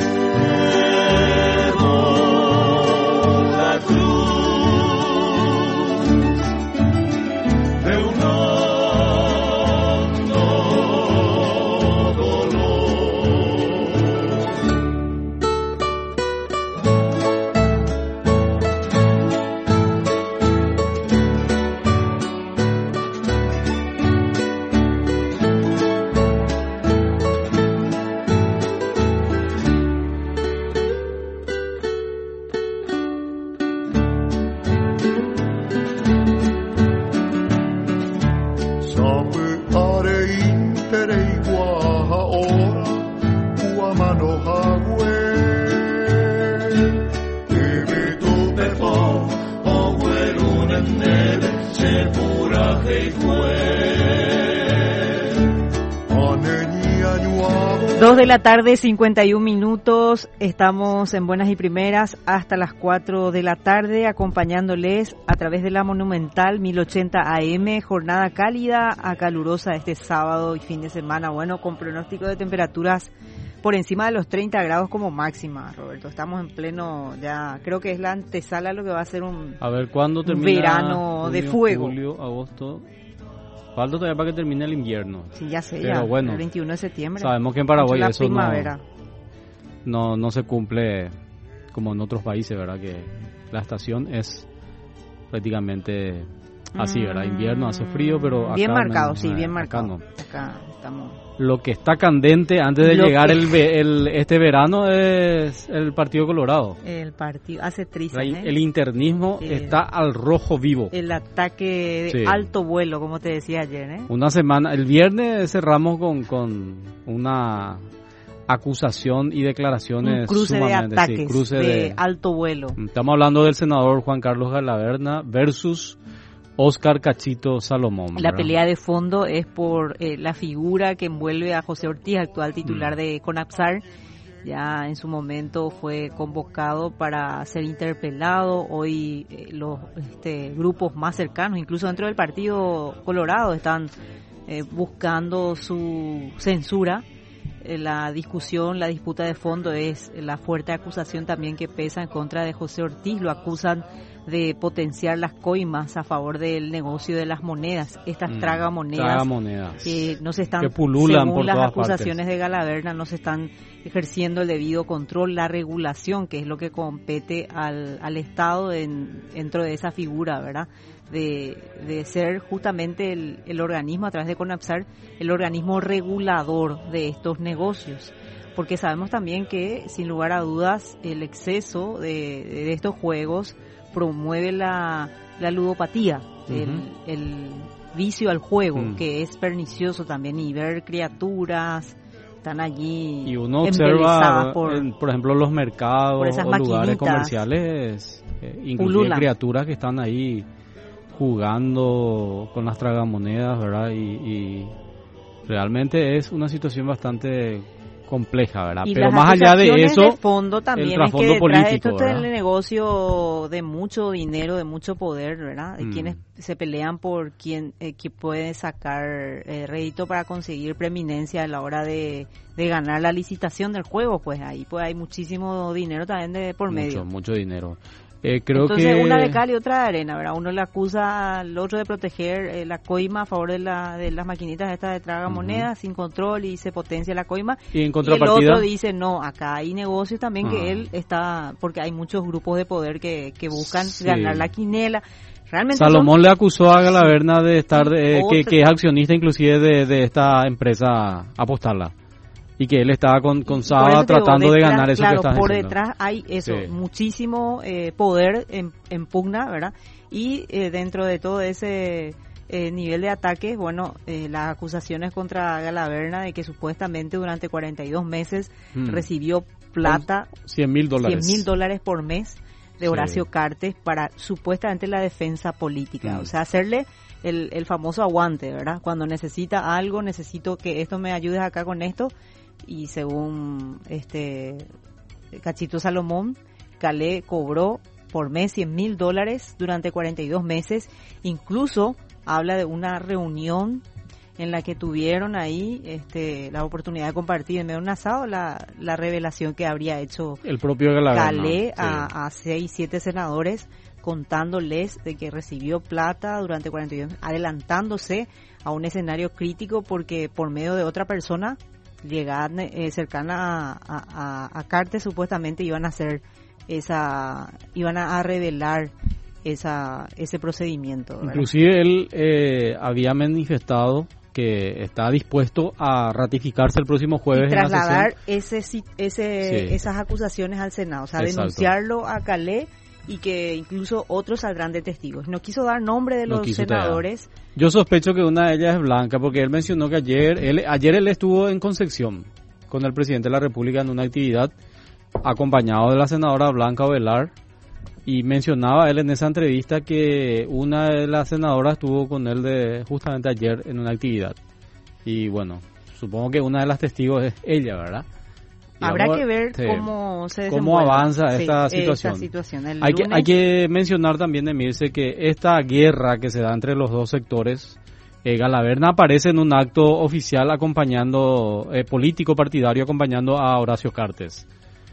de la tarde, 51 minutos. Estamos en Buenas y Primeras hasta las 4 de la tarde, acompañándoles a través de la Monumental 1080 AM, jornada cálida a calurosa este sábado y fin de semana. Bueno, con pronóstico de temperaturas por encima de los 30 grados como máxima, Roberto. Estamos en pleno, ya creo que es la antesala a lo que va a ser un, a ver, ¿cuándo termina verano junio, de fuego? Julio, agosto. Falta todavía para que termine el invierno. Sí, ya sé, pero ya, bueno, el 21 de septiembre. Sabemos que en Paraguay eso no se cumple como en otros países, ¿verdad? Que la estación es prácticamente así, ¿verdad? Invierno, hace frío, pero acá bien marcado, menos, sí, bien marcado. Acá no. Acá estamos. Lo que está candente antes de llegar este verano es el Partido Colorado. El partido hace triste. El internismo está al rojo vivo. El ataque de alto vuelo, como te decía ayer. Una semana, el viernes cerramos con una acusación y declaraciones. Un cruce de ataques de alto vuelo. Estamos hablando del senador Juan Carlos Galaverna versus Oscar Cachito Salomón. La pelea de fondo es por la figura que envuelve a José Ortiz, actual titular de CONAPSAR. Ya en su momento fue convocado para ser interpelado. Hoy los grupos más cercanos, incluso dentro del Partido Colorado, están buscando su censura. La discusión, la disputa de fondo es la fuerte acusación también que pesa en contra de José Ortiz. Lo acusan de potenciar las coimas a favor del negocio de las monedas, estas tragamonedas que no se están, que pululan según por las todas acusaciones partes. de Galaverna, no se están ejerciendo el debido control, la regulación, que es lo que compete al Estado dentro de esa figura, ¿verdad? De ser justamente el organismo, a través de CONAPSAR, el organismo regulador de estos negocios. Porque sabemos también que, sin lugar a dudas, el exceso de estos juegos promueve la ludopatía, el vicio al juego, que es pernicioso también, y ver criaturas están allí y uno observa por ejemplo los mercados o lugares comerciales inclusive criaturas que están ahí jugando con las tragamonedas, ¿verdad? Y realmente es una situación bastante compleja, ¿verdad? Y pero más allá de eso, de fondo también el trasfondo es que político, esto es el negocio de mucho dinero, de mucho poder, ¿verdad? De quienes se pelean por quién que puede sacar rédito para conseguir preeminencia a la hora de ganar la licitación del juego, pues ahí pues hay muchísimo dinero también de por medio. Mucho dinero. Creo Entonces que una de cal y otra de arena, ¿verdad? Uno le acusa al otro de proteger la coima a favor de las maquinitas estas de tragamonedas sin control y se potencia la coima. Y en el contrapartida, otro dice, no, acá hay negocios también que él está, porque hay muchos grupos de poder que buscan ganar la quinela. Realmente Salomón le acusó a Galaverna de estar, que es accionista inclusive de esta empresa Apostala. Y que él estaba con Saba tratando de ganar eso, claro, que estás por diciendo. Detrás hay eso, Sí. muchísimo poder en pugna, ¿verdad? Y dentro de todo ese nivel de ataques, bueno, las acusaciones contra Galaverna de que supuestamente durante 42 meses recibió plata, $100,000. $100,000 por mes de Horacio Cartes para supuestamente la defensa política. O sea, hacerle el famoso aguante, ¿verdad? Cuando necesita algo, necesito que esto me ayudes acá con esto. Y según Cachito Salomón, Calé cobró por mes $100,000 durante 42 meses. Incluso habla de una reunión en la que tuvieron ahí la oportunidad de compartir en medio de un asado la revelación que habría hecho el propio Calé a 6, 7 senadores, contándoles de que recibió plata durante 42 meses, adelantándose a un escenario crítico porque por medio de otra persona llegar cercana a Cartes supuestamente iban a hacer iban a revelar ese procedimiento, ¿verdad? Inclusive él había manifestado que está dispuesto a ratificarse el próximo jueves y trasladar en la sesión. esas acusaciones al Senado, o sea, Exacto. Denunciarlo a Calé y que incluso otros saldrán de testigos. No quiso dar nombre de los senadores. Yo sospecho que una de ellas es Blanca, porque él mencionó que ayer él estuvo en Concepción con el presidente de la República en una actividad acompañado de la senadora Blanca Ovelar, y mencionaba él en esa entrevista que una de las senadoras estuvo con él justamente ayer en una actividad. Y bueno, supongo que una de las testigos es ella, ¿verdad? Habrá que ver cómo se desenvuelve. Cómo avanza esta situación. Hay que mencionar también, Emirce, que esta guerra que se da entre los dos sectores, Galaverna aparece en un acto oficial acompañando, político partidario acompañando a Horacio Cartes.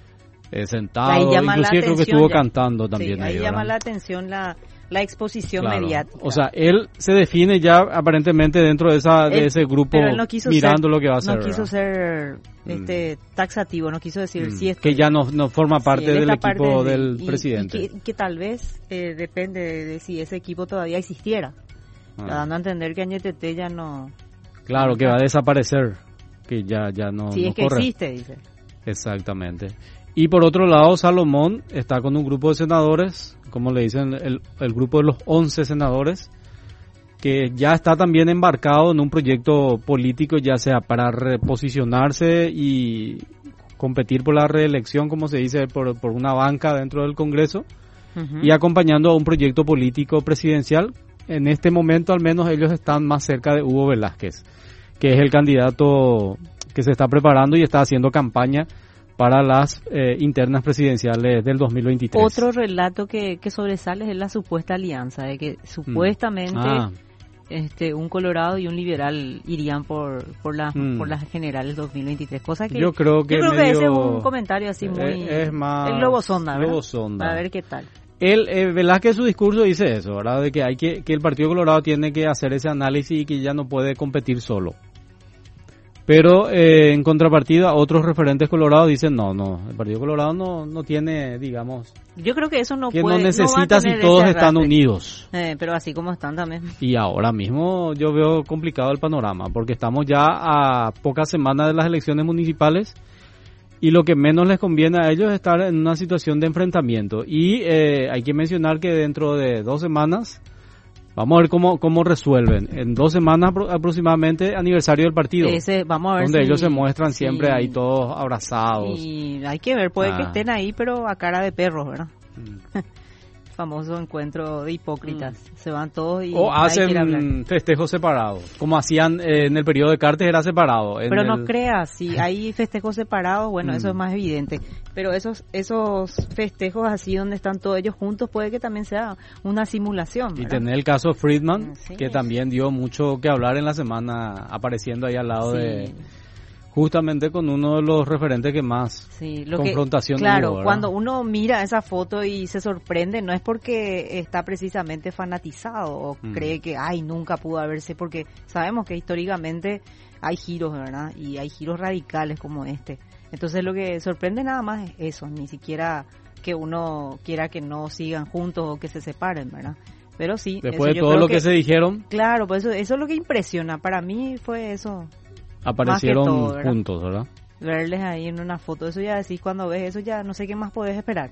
Sentado, inclusive creo que estuvo cantando también. Ahí llama la atención la exposición mediática. O sea, él se define ya aparentemente dentro de ese grupo, mirando lo que va a hacer. No quiso ser taxativo, no quiso decir si que ya no forma parte del equipo del presidente. Y que tal vez depende de si ese equipo todavía existiera. Dando a entender que Añetete ya no... Claro, que va a desaparecer, que ya no si no es que corre. existe, dice. Exactamente. Y por otro lado, Salomón está con un grupo de senadores, como le dicen, el grupo de los 11 senadores, que ya está también embarcado en un proyecto político, ya sea para reposicionarse y competir por la reelección, como se dice, por una banca dentro del Congreso, y acompañando a un proyecto político presidencial. En este momento, al menos, ellos están más cerca de Hugo Velázquez, que es el candidato que se está preparando y está haciendo campaña para las internas presidenciales del 2023. Otro relato que sobresale es la supuesta alianza, de que supuestamente un colorado y un liberal irían por las generales 2023, cosa que yo creo que ese es un comentario así muy... es más... El globo sonda, ¿verdad? Globo sonda. Para ver qué tal. Velázquez, su discurso dice eso, ¿verdad? De que que el Partido Colorado tiene que hacer ese análisis y que ya no puede competir solo. Pero en contrapartida, otros referentes colorados dicen no, el Partido Colorado no tiene, digamos... Yo creo que eso no necesita si todos están unidos. Pero así como están también. Y ahora mismo yo veo complicado el panorama, porque estamos ya a pocas semanas de las elecciones municipales y lo que menos les conviene a ellos es estar en una situación de enfrentamiento. Y hay que mencionar que dentro de 2 semanas... Vamos a ver cómo resuelven. En 2 semanas aproximadamente, aniversario del partido. Vamos a ver donde ellos se muestran siempre ahí todos abrazados. Y hay que ver, puede que estén ahí, pero a cara de perros, ¿verdad? Famoso encuentro de hipócritas. Se van todos y o hacen festejos separados. Como hacían en el periodo de Cartes, era separado. Pero no creas, si hay festejos separados, bueno, eso es más evidente. Pero esos festejos así donde están todos ellos juntos puede que también sea una simulación, ¿verdad? Y tener el caso Friedman, que también dio mucho que hablar en la semana, apareciendo ahí al lado de... Justamente con uno de los referentes que más confrontación claro, hubo, cuando uno mira esa foto y se sorprende, no es porque está precisamente fanatizado o cree que nunca pudo haberse, porque sabemos que históricamente hay giros, ¿verdad? Y hay giros radicales como este. Entonces lo que sorprende nada más es eso, ni siquiera que uno quiera que no sigan juntos o que se separen, ¿verdad? Pero sí. Después de todo lo que se dijeron. Claro, pues eso es lo que impresiona. Para mí fue eso. Aparecieron todo, ¿verdad? juntos, ¿verdad? Verles ahí en una foto, eso ya decís, cuando ves eso ya no sé qué más podés esperar.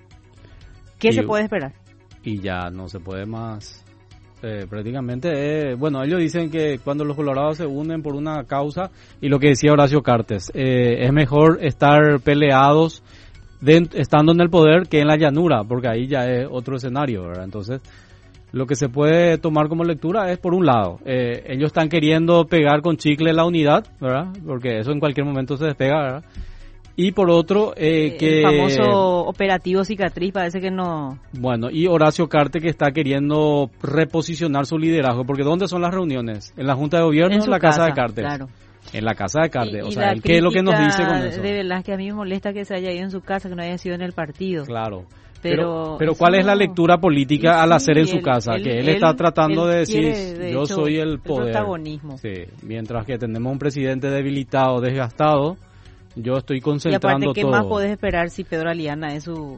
¿Qué se puede esperar? Y ya no se puede más. Prácticamente, bueno, ellos dicen que cuando los colorados se unen por una causa, y lo que decía Horacio Cartes, es mejor estar peleados estando en el poder que en la llanura, porque ahí ya es otro escenario, ¿verdad? Entonces, lo que se puede tomar como lectura es, por un lado, ellos están queriendo pegar con chicle la unidad, ¿verdad? Porque eso en cualquier momento se despega, ¿verdad? Y por otro, que... El famoso operativo cicatriz parece que no... Bueno, y Horacio Cartes que está queriendo reposicionar su liderazgo, porque ¿dónde son las reuniones? ¿En la Junta de Gobierno o en la casa de Cartes? Claro. En la casa de Cartes, o sea, ¿qué es lo que nos dice con eso? De verdad que a mí me molesta que se haya ido en su casa, que no haya sido en el partido. Claro. Pero ¿cuál es la lectura política al hacer en su casa? Que él está tratando de decir, yo soy el poder. El protagonismo. Sí, mientras que tenemos un presidente debilitado, desgastado, yo estoy concentrando todo. Y aparte, ¿qué más podés esperar si Pedro Aliana es su...?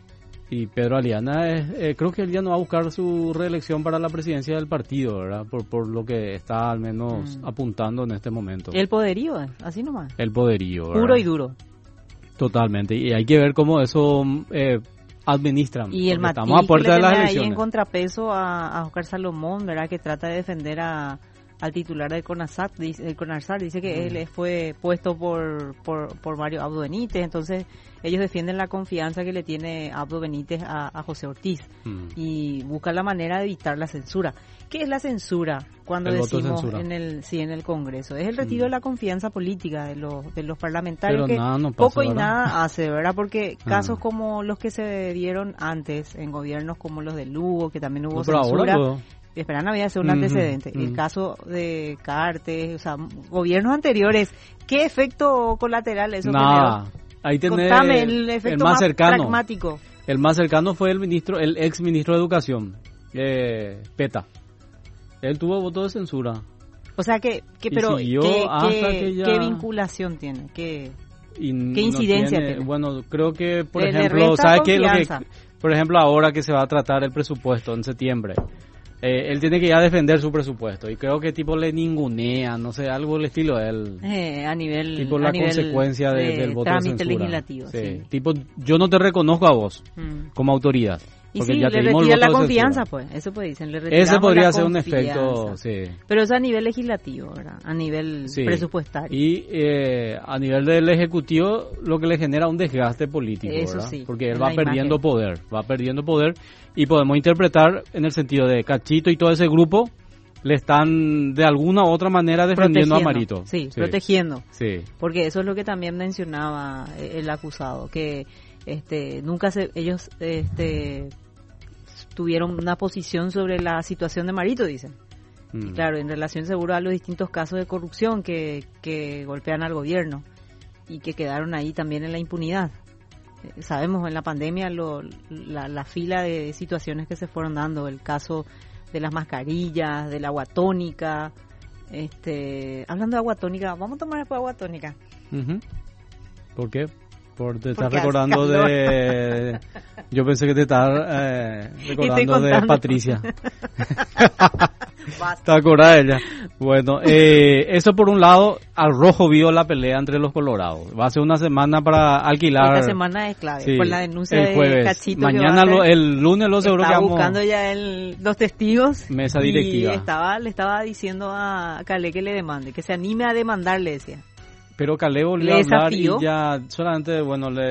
Y Pedro Aliana, creo que él ya no va a buscar su reelección para la presidencia del partido, ¿verdad? Por lo que está al menos apuntando en este momento. El poderío, así nomás. El poderío, ¿verdad? Puro y duro. Totalmente, y hay que ver cómo eso administran. Y el matiz estamos a puerta de las elecciones. Ahí en contrapeso a Oscar Salomón, ¿verdad? Que trata de defender al titular del CONARSAT, dice que él fue puesto por Mario Abdo Benítez, entonces ellos defienden la confianza que le tiene Abdo Benítez a José Ortiz y buscan la manera de evitar la censura. ¿Qué es la censura? Cuando decimos en el Congreso, es el retiro de la confianza política de los parlamentarios. Pero que nada, no pasa, poco y ¿verdad? nada hace, ¿verdad? Porque casos como los que se dieron antes en gobiernos como los de Lugo, que también hubo censura. Esperan había ser un antecedente. El caso de Cartes, o sea, gobiernos anteriores, ¿qué efecto colateral eso generó? Ahí tenés el efecto más cercano. Pragmático. El más cercano fue el ex ministro de Educación, Peta. Él tuvo voto de censura. O sea ¿qué vinculación tiene? ¿Qué incidencia tiene? Bueno, creo que, por ejemplo, ¿sabe qué? Por ejemplo, ahora que se va a tratar el presupuesto en septiembre, él tiene que ya defender su presupuesto y creo que tipo le ningunea, no sé, algo del estilo de él. A nivel tipo la consecuencia del voto de censura. Legislativo. Sí. Tipo, yo no te reconozco a vos como autoridad. Y sí, ya le retira la confianza, pues. Eso pues dicen, ese podría ser un efecto, sí. Pero es a nivel legislativo, ¿verdad? A nivel presupuestario. Y a nivel del Ejecutivo, lo que le genera un desgaste político, eso ¿verdad? Sí, porque él va perdiendo poder, y podemos interpretar en el sentido de Cachito y todo ese grupo le están de alguuna u otra manera defendiendo a Marito. Sí, protegiendo. Sí. Porque eso es lo que también mencionaba el acusado, que ellos tuvieron una posición sobre la situación de Marito, dicen. Y claro, en relación seguro a los distintos casos de corrupción que golpean al gobierno y que quedaron ahí también en la impunidad. Sabemos en la pandemia la fila de situaciones que se fueron dando, el caso de las mascarillas, del agua tónica. Hablando de agua tónica, vamos a tomar después agua tónica. ¿Por qué? Te estás recordando de... Yo pensé que te estás recordando de Patricia. ¿Te acordás de ella? Bueno, eso por un lado, al rojo vio la pelea entre los colorados. Va a ser una semana para alquilar. Esta semana es clave, por la denuncia el jueves. De Cachito. Mañana, el lunes lo seguro que vamos. Está buscando ya los testigos. Mesa directiva. Y le estaba diciendo a Calé que le demande, que se anime a demandarle, decía. Pero Calé volvió a hablar y ya solamente,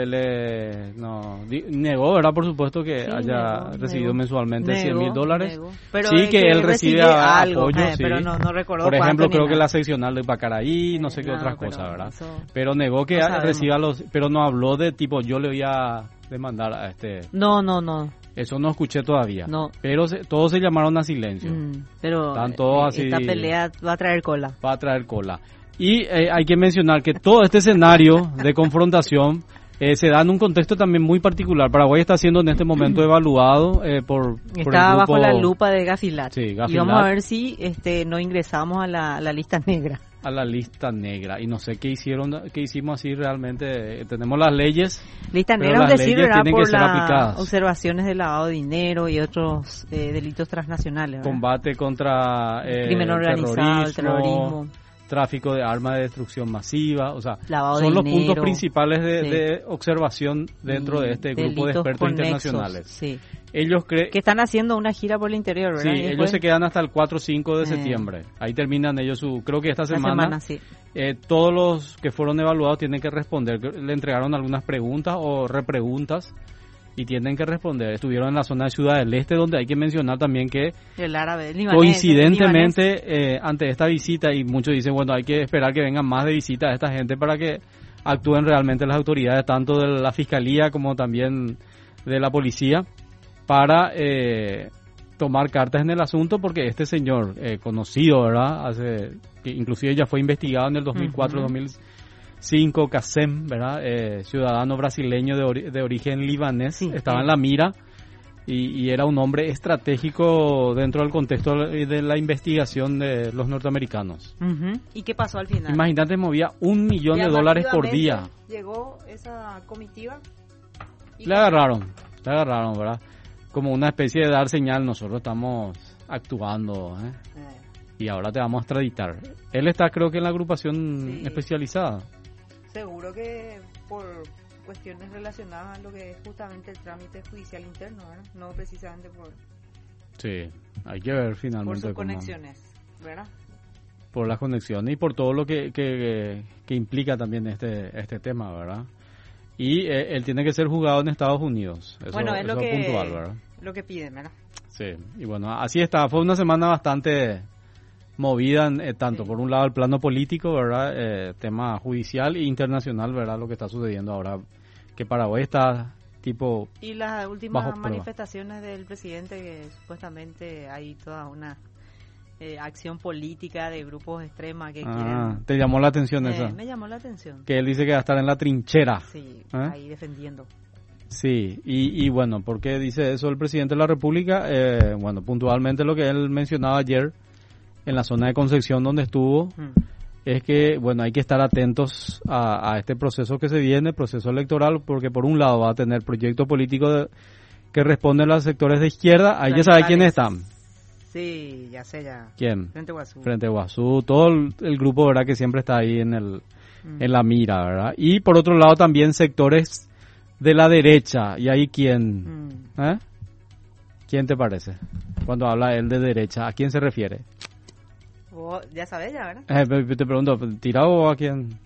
negó, ¿verdad? Por supuesto que haya recibido mensualmente $100,000. Pero sí, que él recibe algo, apoyo, sí. Pero no recordó. Por ejemplo, creo que la seccional de Pacaraí, no sé qué otras cosas, ¿verdad? Pero negó que reciba pero no habló de tipo, yo le voy a demandar a No. Eso no escuché todavía. No. Pero todos se llamaron a silencio. Pero así, esta pelea va a traer cola. Y hay que mencionar que todo este escenario de confrontación se da en un contexto también muy particular. Paraguay está siendo en este momento evaluado por el grupo, bajo la lupa de Gafilat. Sí, Gafilat. Y vamos a ver si no ingresamos a la lista negra. a la lista negra, y no sé qué hicimos así realmente. Tenemos las leyes, lista negra es decir, ¿verdad? Por las observaciones de lavado de dinero y otros delitos transnacionales, ¿verdad? Combate contra crimen organizado, el terrorismo, tráfico de armas de destrucción masiva, o sea, lavado son de los dinero, puntos principales de observación dentro de este grupo de expertos internacionales. Sí. Ellos que están haciendo una gira por el interior, ¿verdad? Sí, ellos se quedan hasta el 4 o 5 de septiembre. Ahí terminan ellos creo que esta semana sí. Todos los que fueron evaluados tienen que responder. Le entregaron algunas preguntas o repreguntas y tienen que responder. Estuvieron en la zona de Ciudad del Este, donde hay que mencionar también que el árabe, el libanés, coincidentemente ante esta visita, y muchos dicen, bueno, hay que esperar que vengan más de visita a esta gente para que actúen realmente las autoridades, tanto de la Fiscalía como también de la policía, para tomar cartas en el asunto, porque este señor conocido, ¿verdad? Que inclusive ya fue investigado en el 2004-2005, Qassem, ¿verdad? Ciudadano brasileño de origen libanés, estaba en la mira y era un hombre estratégico dentro del contexto de la investigación de los norteamericanos. ¿Y qué pasó al final? Imagínate, movía $1 millón por día. Llegó esa comitiva y le agarraron, ¿verdad? Como una especie de dar señal, nosotros estamos actuando, y ahora te vamos a extraditar. Él está, creo que en la agrupación especializada. Seguro que por cuestiones relacionadas a lo que es justamente el trámite judicial interno, ¿verdad? No precisamente por... Sí, hay que ver finalmente. Por sus conexiones, ¿verdad? Por las conexiones y por todo lo que implica también este tema, ¿verdad? Y él tiene que ser juzgado en Estados Unidos. Eso, bueno, es lo que puntual, ¿verdad? Lo que piden, ¿verdad? Sí, y bueno, así está. Fue una semana bastante movida, tanto por un lado el plano político, ¿verdad? Tema judicial e internacional, ¿verdad? Lo que está sucediendo ahora, que Paraguay está tipo... Y las últimas manifestaciones del presidente, que supuestamente hay toda una... acción política de grupos extrema que quieren... ¿Te llamó la atención eso? Me llamó la atención. Que él dice que va a estar en la trinchera. Sí, ahí defendiendo. Sí, y bueno, ¿por qué dice eso el presidente de la República? Bueno, puntualmente lo que él mencionaba ayer en la zona de Concepción donde estuvo, es que, bueno, hay que estar atentos a este proceso que se viene, proceso electoral, porque por un lado va a tener proyectos políticos que responden a los sectores de izquierda, ahí ya sabe quiénes están. Sí, ya sé ya. ¿Quién? Frente Guazú, todo el grupo, ¿verdad? Que siempre está ahí en la mira, ¿verdad? Y por otro lado también sectores de la derecha. ¿Y ahí quién? ¿Quién te parece? Cuando habla él de derecha, ¿a quién se refiere? Ya sabes ya, ¿verdad? Te pregunto, ¿tirado o a quién?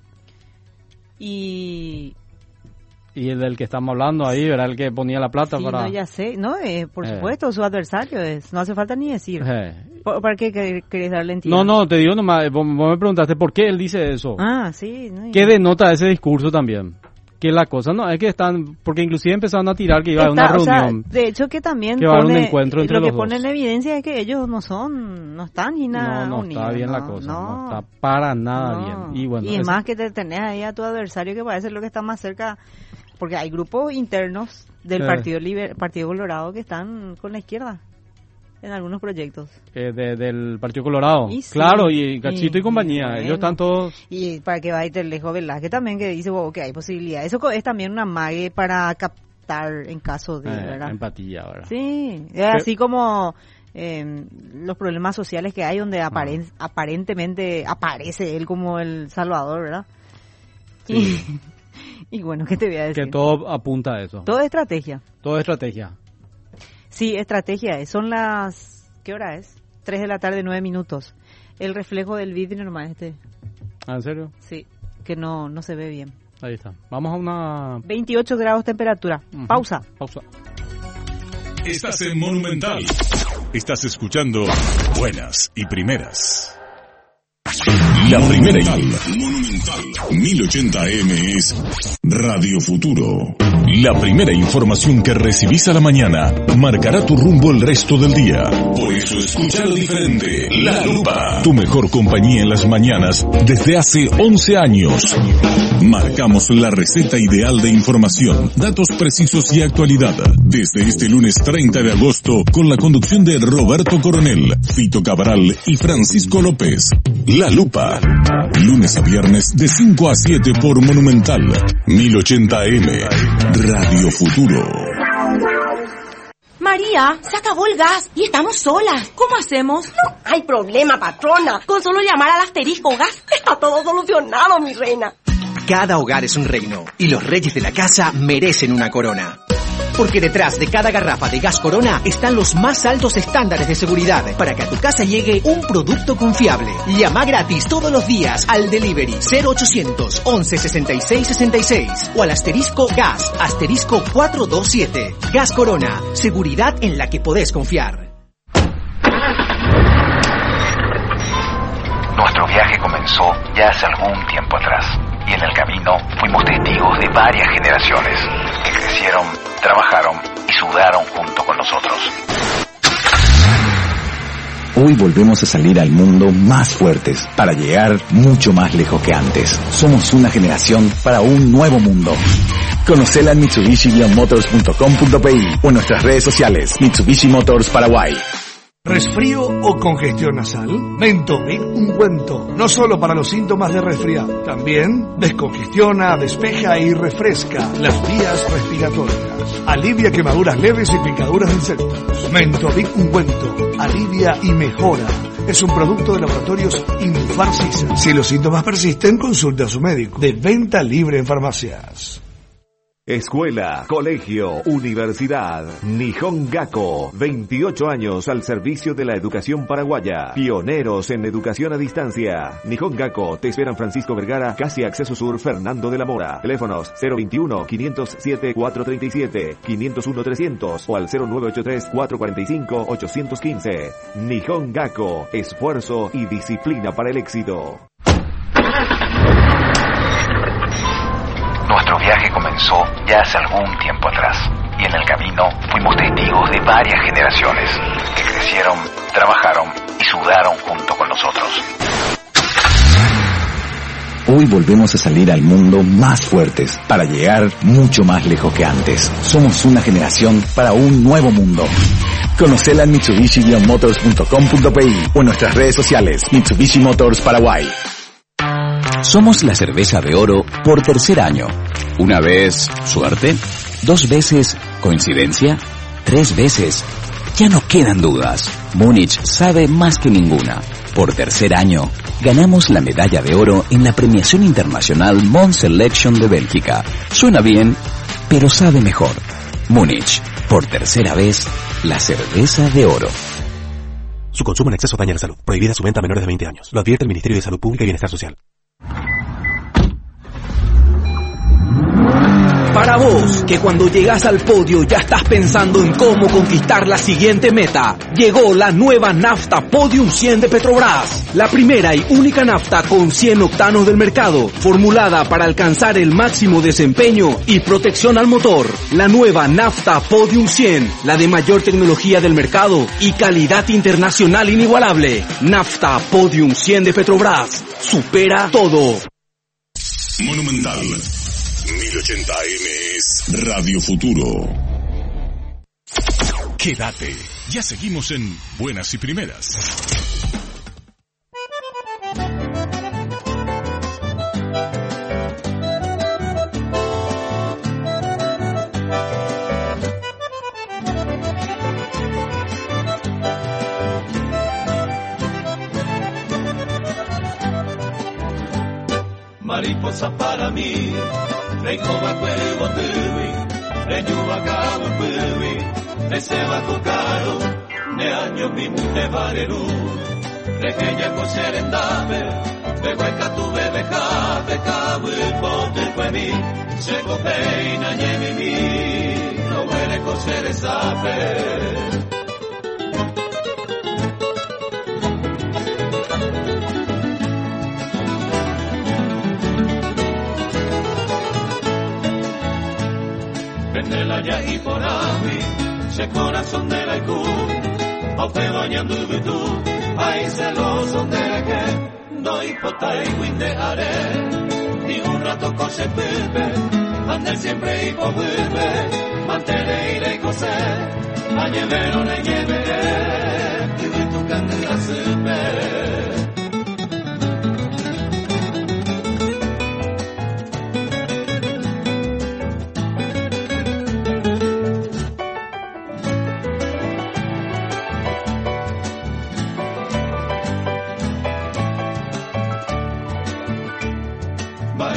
Y el del que estamos hablando ahí, ¿verdad? El que ponía la plata para... No, ya sé. No, por supuesto, su adversario es. No hace falta ni decir. ¿Para qué querés darle entidad? No, te digo nomás, vos me preguntaste por qué él dice eso. Sí. No, ¿qué denota ese discurso también? Que la cosa no es que están... Porque inclusive empezaron a tirar que iba a una reunión. O sea, de hecho que también que va a haber un encuentro entre lo que los pone dos. en evidencia es que ellos no están ni nada No unidos. Está bien la cosa, no está para nada bien. Y bueno, y es más que te tenés ahí a tu adversario que parece lo que está más cerca... Porque hay grupos internos del Partido Colorado que están con la izquierda en algunos proyectos. Del Partido Colorado. Y sí, claro, y Cachito y compañía. Ellos están todos... Y para que vaya Terlejo Velázquez también, que dice que hay posibilidad. Eso es también una mague para captar en caso de... ¿verdad? Empatía, ¿verdad? Sí, así como... los problemas sociales que hay donde aparentemente aparece él como el salvador, ¿verdad? Sí. Y bueno, ¿qué te voy a decir? Que todo apunta a eso. Todo es estrategia. Todo es estrategia. Sí, estrategia. Son las... ¿Qué hora es? 3 de la tarde, 9 minutos. El reflejo del vidrio nomás ¿En serio? Sí, que no se ve bien. Ahí está. Vamos a una... 28 grados temperatura. Pausa. Estás en Monumental. Estás escuchando Buenas y Primeras. La primera Monumental 1080 AM es Radio Futuro. La primera información que recibís a la mañana marcará tu rumbo el resto del día. Por eso escuchar diferente. La Lupa, tu mejor compañía en las mañanas desde hace 11 años. Marcamos la receta ideal de información, datos precisos y actualidad. Desde este lunes 30 de agosto con la conducción de Roberto Coronel, Fito Cabral y Francisco López. La Lupa. Lunes a viernes de 5 a 7 por Monumental 1080M. Radio Futuro. María, se acabó el gas y estamos solas. ¿Cómo hacemos? No hay problema, patrona. Con solo llamar al Asterisco Gas está todo solucionado, mi reina. Cada hogar es un reino y los reyes de la casa merecen una corona. Porque detrás de cada garrafa de gas Corona están los más altos estándares de seguridad para que a tu casa llegue un producto confiable. Llama gratis todos los días al delivery 0800 11 66 66 o al asterisco gas asterisco 427. Gas Corona, seguridad en la que podés confiar. Nuestro viaje comenzó ya hace algún tiempo atrás y en el camino fuimos testigos de varias generaciones que crecieron, trabajaron y sudaron junto con nosotros. Hoy volvemos a salir al mundo más fuertes para llegar mucho más lejos que antes. Somos una generación para un nuevo mundo. Conocela en mitsubishi-motors.com.pi o en nuestras redes sociales Mitsubishi Motors Paraguay. ¿Resfrío o congestión nasal? Mentovic ungüento, no solo para los síntomas de resfriado, también descongestiona, despeja y refresca las vías respiratorias. Alivia quemaduras leves y picaduras de insectos. Mentovic ungüento, alivia y mejora. Es un producto de laboratorios Infarcisa. Si los síntomas persisten, consulte a su médico. De venta libre en farmacias. Escuela, colegio, universidad. Nihon Gakko, 28 años al servicio de la educación paraguaya. Pioneros en educación a distancia. Nihon Gakko te esperan Francisco Vergara, casi Acceso Sur, Fernando de la Mora. Teléfonos 021-507-437, 501-300 o al 0983-445-815. Nihon Gakko, esfuerzo y disciplina para el éxito. Nuestro viaje comenzó ya hace algún tiempo atrás y en el camino fuimos testigos de varias generaciones que crecieron, trabajaron y sudaron junto con nosotros. Hoy volvemos a salir al mundo más fuertes para llegar mucho más lejos que antes. Somos una generación para un nuevo mundo. Conocela en mitsubishi-motors.com.pi o en nuestras redes sociales Mitsubishi Motors Paraguay. Somos la cerveza de oro por tercer año. Una vez, suerte. 2 veces, coincidencia. 3 veces, ya no quedan dudas. Múnich sabe más que ninguna. Por tercer año, ganamos la medalla de oro en la premiación internacional Mont Selection de Bélgica. Suena bien, pero sabe mejor. Múnich, por tercera vez, la cerveza de oro. Su consumo en exceso daña la salud. Prohibida su venta a menores de 20 años. Lo advierte el Ministerio de Salud Pública y Bienestar Social. Para vos, que cuando llegas al podio ya estás pensando en cómo conquistar la siguiente meta, llegó la nueva nafta Podium 100 de Petrobras. La primera y única nafta con 100 octanos del mercado, formulada para alcanzar el máximo desempeño y protección al motor. La nueva nafta Podium 100, la de mayor tecnología del mercado y calidad internacional inigualable. Nafta Podium 100 de Petrobras. Supera todo. Monumental 1080 AM es Radio Futuro. Quédate, ya seguimos en Buenas y Primeras. Mariposa para mí, reikova kwego tui, renyuva kawa pui, reseva kukaro, ne año mi mute vareru, requeña coserendame, begueca tu bebe jave, kawi pote kwemi, seko peina nyemi mi, no huele coseresape. Pendelaya y porami, se corazón de la iku, au te bañando tú, ahí celoso de que, no hipota y winde haré, ni un rato cose pepe, ande siempre y vuelve, mantere y le cose, a llevero le lleve, y tu candela supe.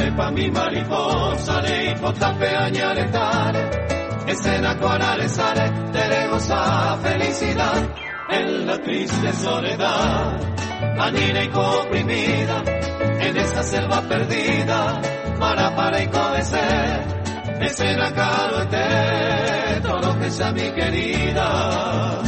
pa mi mariposa, le potape añaletare, escena con alesare, te goza felicidad, en la triste soledad, anina y comprimida, en esta selva perdida, para y codecer, escena caro todo lo que sea mi querida.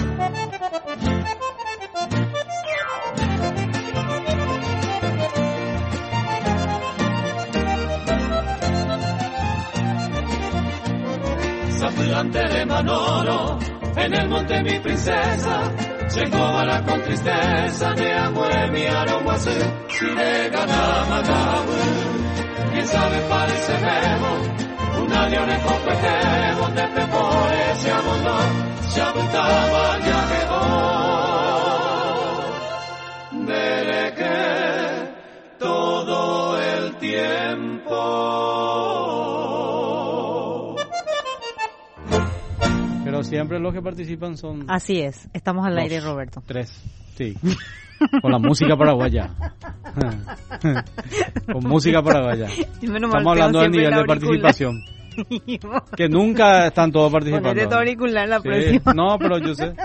Ante de Manoro, en el monte mi princesa, llegó a la con tristeza de amor mi aroma si de ganama quién sabe parece memo, un año de competemo, de pepore, se abondó, se abundaba ya quedó, veré que todo el tiempo. Pero siempre los que participan son... Así es, estamos al aire, Roberto. 3, sí. Con la música paraguaya. Con música paraguaya. Estamos hablando del nivel de participación. Que nunca están todos participando. Ponete tu auricular la próxima. No, pero yo sé.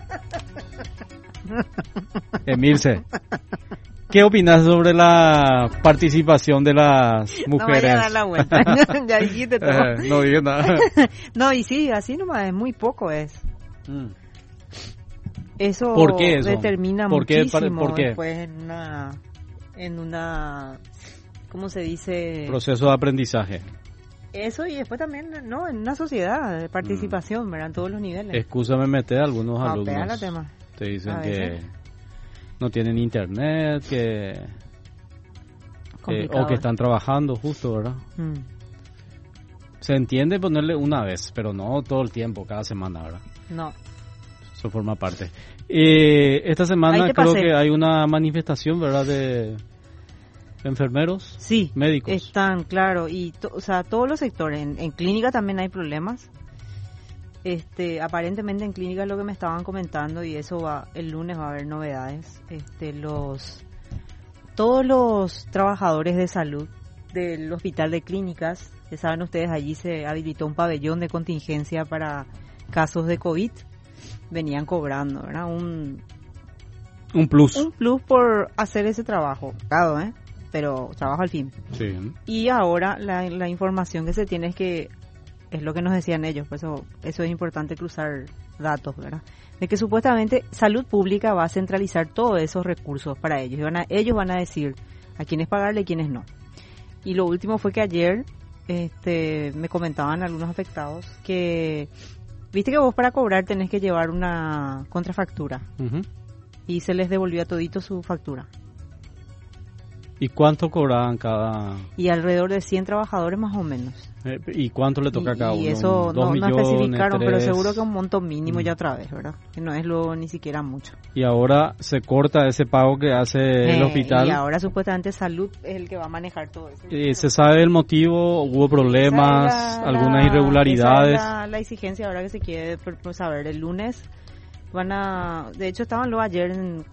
Emilce, ¿qué opinas sobre la participación de las mujeres? No vaya a dar la vuelta. Ya dijiste todo. No dije nada. No, y sí, así nomás, es muy poco es. Eso, ¿por qué eso? Determina ¿Por qué? muchísimo ¿Por qué? Después en una, ¿cómo se dice? Proceso de aprendizaje. Eso, y después también, no, en una sociedad de participación, ¿verdad? En todos los niveles. Excúsame meter a algunos alumnos. La tema. Te dicen que no tienen internet, que o que están trabajando justo, ¿verdad? Se entiende ponerle una vez, pero no todo el tiempo, cada semana, ¿verdad? No. Eso forma parte. Esta semana creo que hay una manifestación, ¿verdad? De enfermeros, sí, médicos. Están, claro, y o sea, todos los sectores. En clínica también hay problemas. Aparentemente en clínica es lo que me estaban comentando, y eso el lunes va a haber novedades. Todos los trabajadores de salud del hospital de clínicas, que saben ustedes, allí se habilitó un pabellón de contingencia para casos de COVID, venían cobrando, ¿verdad? Un plus. Un plus por hacer ese trabajo, claro, pero trabajo al fin. Sí. Y ahora la información que se tiene es que, es lo que nos decían ellos, por eso es importante cruzar datos, ¿verdad? De que supuestamente Salud Pública va a centralizar todos esos recursos para ellos. Ellos van a decir a quiénes pagarle y quiénes no. Y lo último fue que ayer me comentaban algunos afectados que, viste que vos para cobrar tenés que llevar una contrafactura. Uh-huh. Y se les devolvió a todito su factura. ¿Y cuánto cobraban cada...? Y alrededor de 100 trabajadores más o menos. ¿Y cuánto le toca a cada uno? Y eso no especificaron, 3. pero seguro que un monto mínimo ya otra vez, ¿verdad? Que no es ni siquiera mucho. Y ahora se corta ese pago que hace el hospital. Y ahora supuestamente Salud es el que va a manejar todo eso. ¿Se sabe el motivo? ¿Hubo problemas? ¿Algunas irregularidades? Esa es la exigencia ahora que se quiere saber. El lunes de hecho estaban ayer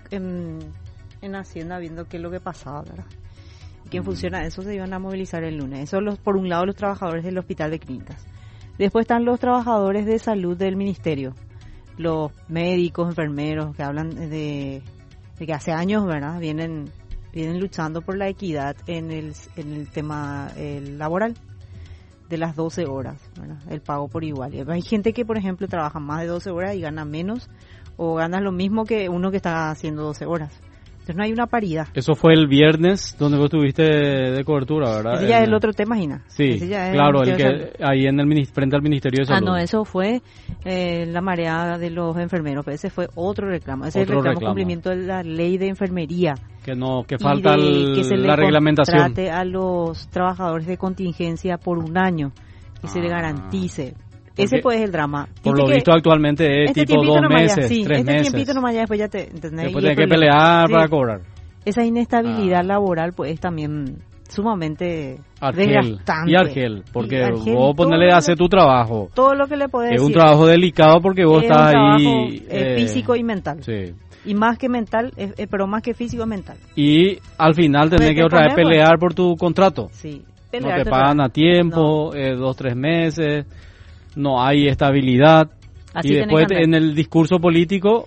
en Hacienda viendo qué es lo que pasaba, ¿verdad? Y en función a eso se iban a movilizar el lunes. Eso por un lado los trabajadores del hospital de clínicas. Después están los trabajadores de salud del ministerio, los médicos, enfermeros, que hablan de que hace años, ¿verdad? Vienen luchando por la equidad en el tema laboral de las 12 horas, ¿verdad? El pago por igual. Hay gente que, por ejemplo, trabaja más de 12 horas y gana menos, o gana lo mismo que uno que está haciendo 12 horas. Entonces no hay una paridad. Eso fue el viernes donde vos estuviste de cobertura, ¿verdad? Ese ya es el otro tema, Gina. Sí, claro, el que ahí frente al Ministerio de Salud. No, eso fue la marea de los enfermeros, pero ese fue otro reclamo. Ese es el reclamo cumplimiento de la ley de enfermería. Que falta la reglamentación. Que se le contrate a los trabajadores de contingencia por un año, que se le garantice. Ese pues es el drama. Por lo visto actualmente es tipo 2 meses, 3 meses. Este tiempito nomás ya después ya te entendés. Después tienes que pelear para cobrar. Esa inestabilidad laboral pues es también sumamente desgastante. Y Argel, porque vos ponerle a hacer tu trabajo. Todo lo que le podés decir. Es un trabajo delicado porque vos estás ahí. Físico y mental. Sí. Y más que mental, pero más que físico, mental. Y al final tenés que otra vez pelear por tu contrato. Sí. no te pagan a tiempo, 2-3 meses, no hay estabilidad. Así y después en el discurso político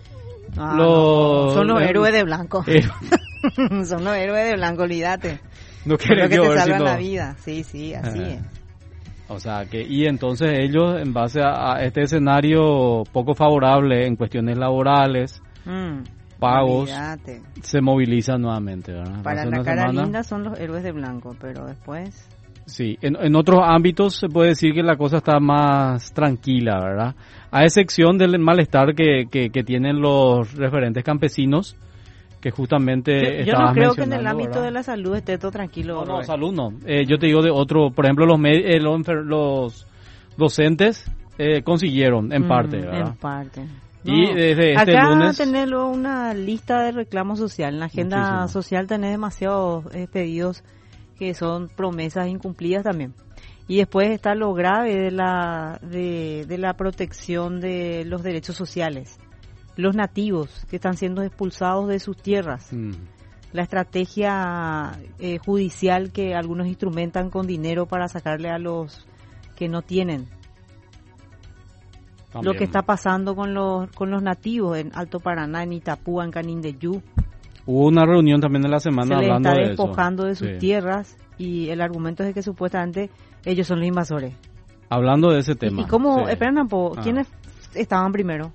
son los héroes de blanco. Son los héroes de blanco, olvídate. No quieren que te salvan la vida. Sí, así es. O sea, y entonces ellos, en base a este escenario poco favorable en cuestiones laborales, pagos, olvídate, se movilizan nuevamente, ¿verdad? Para la cara linda son los héroes de blanco, pero después... Sí, en otros ámbitos se puede decir que la cosa está más tranquila, ¿verdad? A excepción del malestar que tienen los referentes campesinos, que justamente yo no creo que en el ámbito, ¿verdad?, de la salud esté todo tranquilo. No, salud no. Yo te digo de otro, por ejemplo, los docentes consiguieron en parte, ¿verdad? En parte. No. Y desde este acá lunes... tenés una lista de reclamos social. En la agenda social tenés demasiados pedidos que son promesas incumplidas también. Y después está lo grave de la protección de los derechos sociales. Los nativos que están siendo expulsados de sus tierras. La estrategia judicial que algunos instrumentan con dinero para sacarle a los que no tienen. También. Lo que está pasando con los nativos en Alto Paraná, en Itapúa, en Canindeyú. Hubo una reunión también en la semana hablando de eso. Se les está despojando de sus tierras y el argumento es de que supuestamente ellos son los invasores. Hablando de ese tema. ¿Y cómo? Esperen un poco, ¿quiénes estaban primero?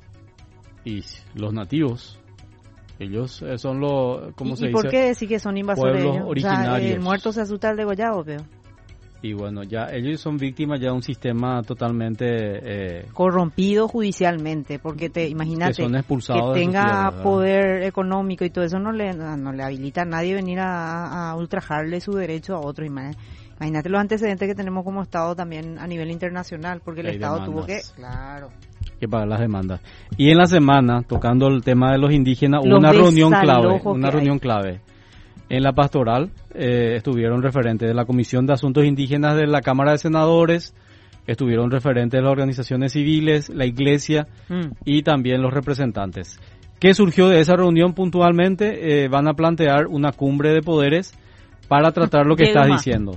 Y los nativos. Ellos son los, ¿cómo se dice? ¿Y por qué decir que son invasores ellos? Originarios. O sea, el muerto se asusta al degollado, pero... Y bueno, ya ellos son víctimas ya de un sistema totalmente... corrompido judicialmente, porque imagínate que son expulsados que tenga de su tierra, poder económico y todo eso no le habilita a nadie venir a ultrajarle su derecho a otro. Imagínate los antecedentes que tenemos como Estado también a nivel internacional, porque el Estado tuvo que... Claro. Que pagar las demandas. Y en la semana, tocando el tema de los indígenas, hubo una reunión clave. En la pastoral estuvieron referentes de la Comisión de Asuntos Indígenas de la Cámara de Senadores, estuvieron referentes de las organizaciones civiles, la iglesia y también los representantes. ¿Qué surgió de esa reunión puntualmente? Van a plantear una cumbre de poderes para tratar lo que estás diciendo.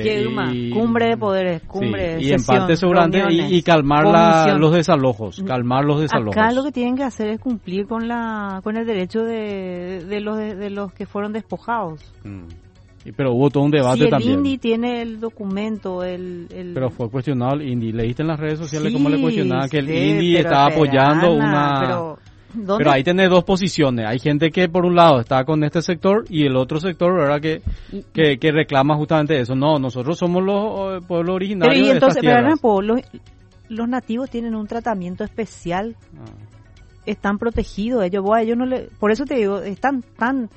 Cumbre de poderes, y en parte seguramente y calmar los desalojos, Acá lo que tienen que hacer es cumplir con el derecho de los que fueron despojados. Pero hubo todo un debate también. El INDI tiene el documento, pero fue cuestionado el INDI. ¿Leíste en las redes sociales cómo le cuestionaba que el INDI estaba apoyando una... Pero ahí tenés dos posiciones. Hay gente que por un lado está con este sector y el otro sector, ¿verdad?, que reclama justamente eso. No, nosotros somos los pueblos originarios de estas tierras. Los nativos tienen un tratamiento especial. Están protegidos. Ellos no por eso te digo, están tan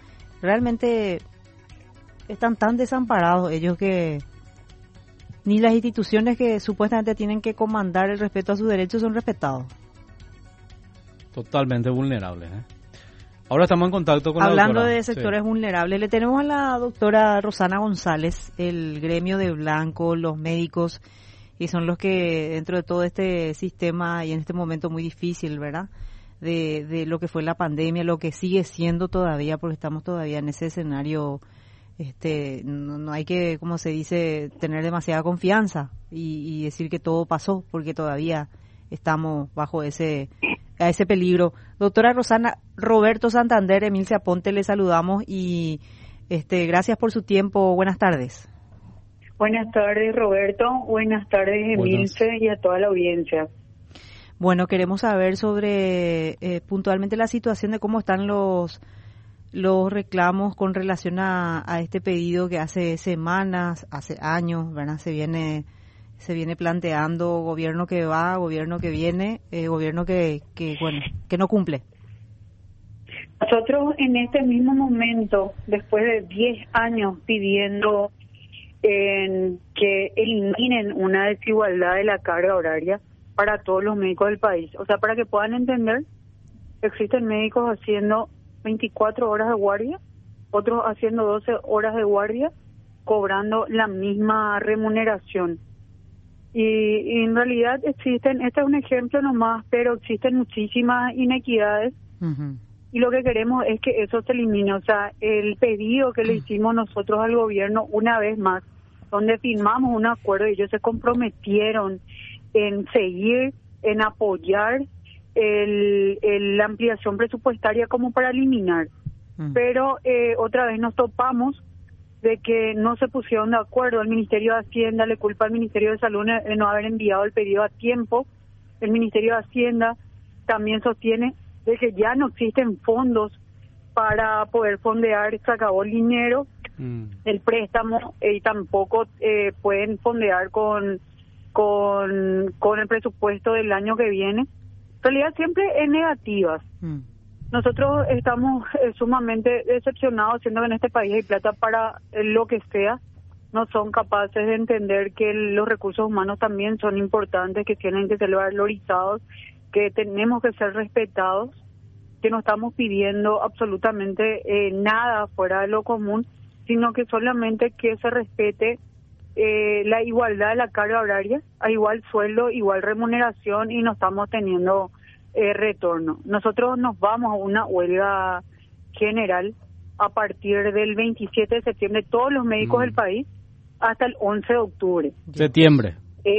desamparados ellos que ni las instituciones que supuestamente tienen que comandar el respeto a sus derechos son respetados. Totalmente vulnerables. Ahora estamos en contacto con Hablando la doctora. De sectores vulnerables, le tenemos a la doctora Rosana González, el gremio de blanco, los médicos, y son los que dentro de todo este sistema y en este momento muy difícil, ¿verdad?, de lo que fue la pandemia, lo que sigue siendo todavía, porque estamos todavía en ese escenario, no hay que, como se dice, tener demasiada confianza y decir que todo pasó, porque todavía estamos bajo a ese peligro. Doctora Rosana, Roberto Santander, Emilce Aponte, le saludamos y gracias por su tiempo. Buenas tardes. Buenas tardes, Roberto. Buenas tardes, Emilce, y a toda la audiencia. Bueno, queremos saber sobre puntualmente la situación de cómo están los reclamos con relación a este pedido que hace semanas, hace años, ¿verdad?, se viene planteando, gobierno que va, gobierno que viene, gobierno que no cumple. Nosotros en este mismo momento, después de 10 años pidiendo que eliminen una desigualdad de la carga horaria para todos los médicos del país, o sea, para que puedan entender, existen médicos haciendo 24 horas de guardia, otros haciendo 12 horas de guardia, cobrando la misma remuneración. Y en realidad existen, este es un ejemplo nomás, pero existen muchísimas inequidades. Y lo que queremos es que eso se elimine. O sea, el pedido que le hicimos nosotros al gobierno una vez más donde firmamos un acuerdo y ellos se comprometieron en seguir, en apoyar la ampliación presupuestaria como para eliminar. Pero otra vez nos topamos de que no se pusieron de acuerdo. El Ministerio de Hacienda le culpa al Ministerio de Salud de no haber enviado el pedido a tiempo. El Ministerio de Hacienda también sostiene de que ya no existen fondos para poder fondear, se acabó el dinero, el préstamo, y tampoco pueden fondear con el presupuesto del año que viene. En realidad siempre es negativas. Nosotros estamos sumamente decepcionados, siendo que en este país hay plata para lo que sea. No son capaces de entender que los recursos humanos también son importantes, que tienen que ser valorizados, que tenemos que ser respetados, que no estamos pidiendo absolutamente nada fuera de lo común, sino que solamente que se respete la igualdad de la carga horaria, a igual sueldo, igual remuneración, y no estamos teniendo retorno. Nosotros nos vamos a una huelga general a partir del 27 de septiembre, todos los médicos del país, hasta el 11 de octubre. Septiembre.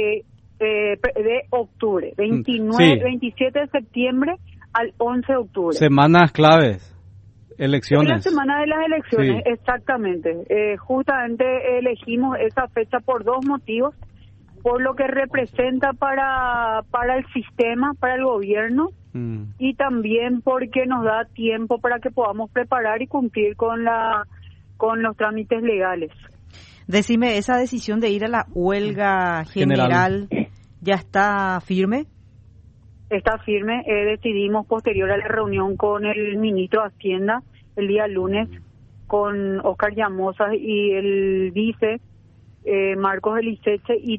De octubre, 27 de septiembre al 11 de octubre. Semanas claves, elecciones. Es la semana de las elecciones, sí. Exactamente. Justamente elegimos esa fecha por dos motivos: por lo que representa para el sistema, para el gobierno, y también porque nos da tiempo para que podamos preparar y cumplir con los trámites legales. Decime, ¿esa decisión de ir a la huelga general ya está firme? Está firme. Decidimos, posterior a la reunión con el ministro de Hacienda el día lunes, con Oscar Llamosa y el vice Marcos Eliseche, y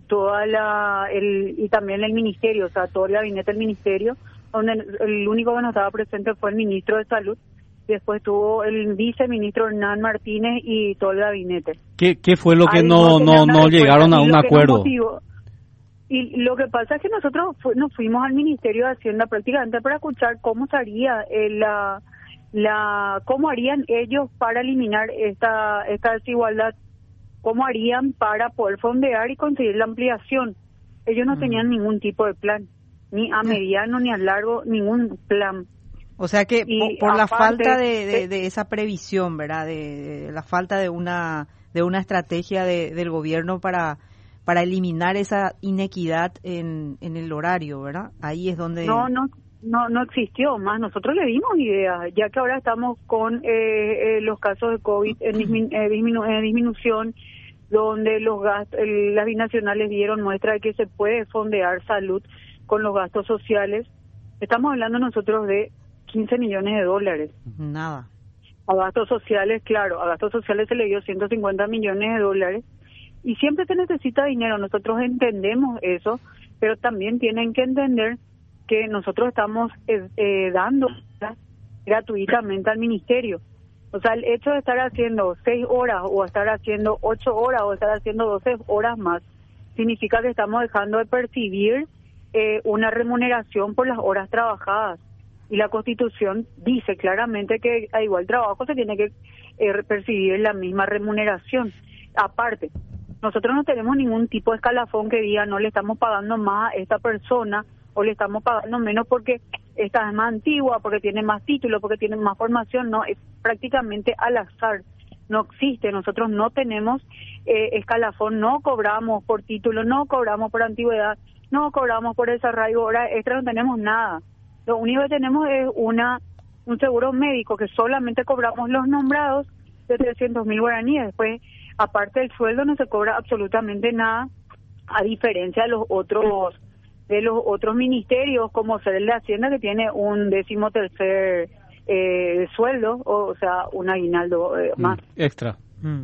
y también el ministerio, o sea, todo el gabinete del ministerio, donde el único que no estaba presente fue el ministro de Salud. Después tuvo el viceministro Hernán Martínez y todo el gabinete. ¿Qué fue lo que no llegaron a un acuerdo? Y lo que pasa es que nosotros nos fuimos al Ministerio de Hacienda prácticamente para escuchar cómo sería cómo harían ellos para eliminar esta desigualdad, cómo harían para poder fondear y conseguir la ampliación. Ellos no tenían ningún tipo de plan, ni a mediano ni a largo, ningún plan. O sea que por la falta de esa previsión, ¿verdad? De la falta de una estrategia del gobierno para eliminar esa inequidad en el horario, ¿verdad? Ahí es donde... No existió más. Nosotros le dimos ideas, ya que ahora estamos con los casos de COVID en disminución, donde las binacionales dieron muestra de que se puede fondear salud con los gastos sociales. Estamos hablando nosotros de 15 millones de dólares. Nada. A gastos sociales, claro, a gastos sociales se le dio 150 millones de dólares. Y siempre se necesita dinero, nosotros entendemos eso, pero también tienen que entender que nosotros estamos dando gratuitamente al ministerio. O sea, el hecho de estar haciendo 6 horas o estar haciendo 8 horas o estar haciendo 12 horas más, significa que estamos dejando de percibir una remuneración por las horas trabajadas. Y la Constitución dice claramente que a igual trabajo se tiene que percibir la misma remuneración. Aparte, nosotros no tenemos ningún tipo de escalafón que diga no le estamos pagando más a esta persona o le estamos pagando menos porque esta es más antigua, porque tiene más títulos, porque tiene más formación. No, es prácticamente al azar. No existe. Nosotros no tenemos escalafón, no cobramos por título, no cobramos por antigüedad, no cobramos por desarraigo, hora extra, no tenemos nada. Lo único que tenemos es un seguro médico que solamente cobramos los nombrados de 300.000 guaraníes. Después, aparte del sueldo, no se cobra absolutamente nada, a diferencia de los otros ministerios, como ser el de Hacienda, que tiene un 13º sueldo, o sea, un aguinaldo más. Extra.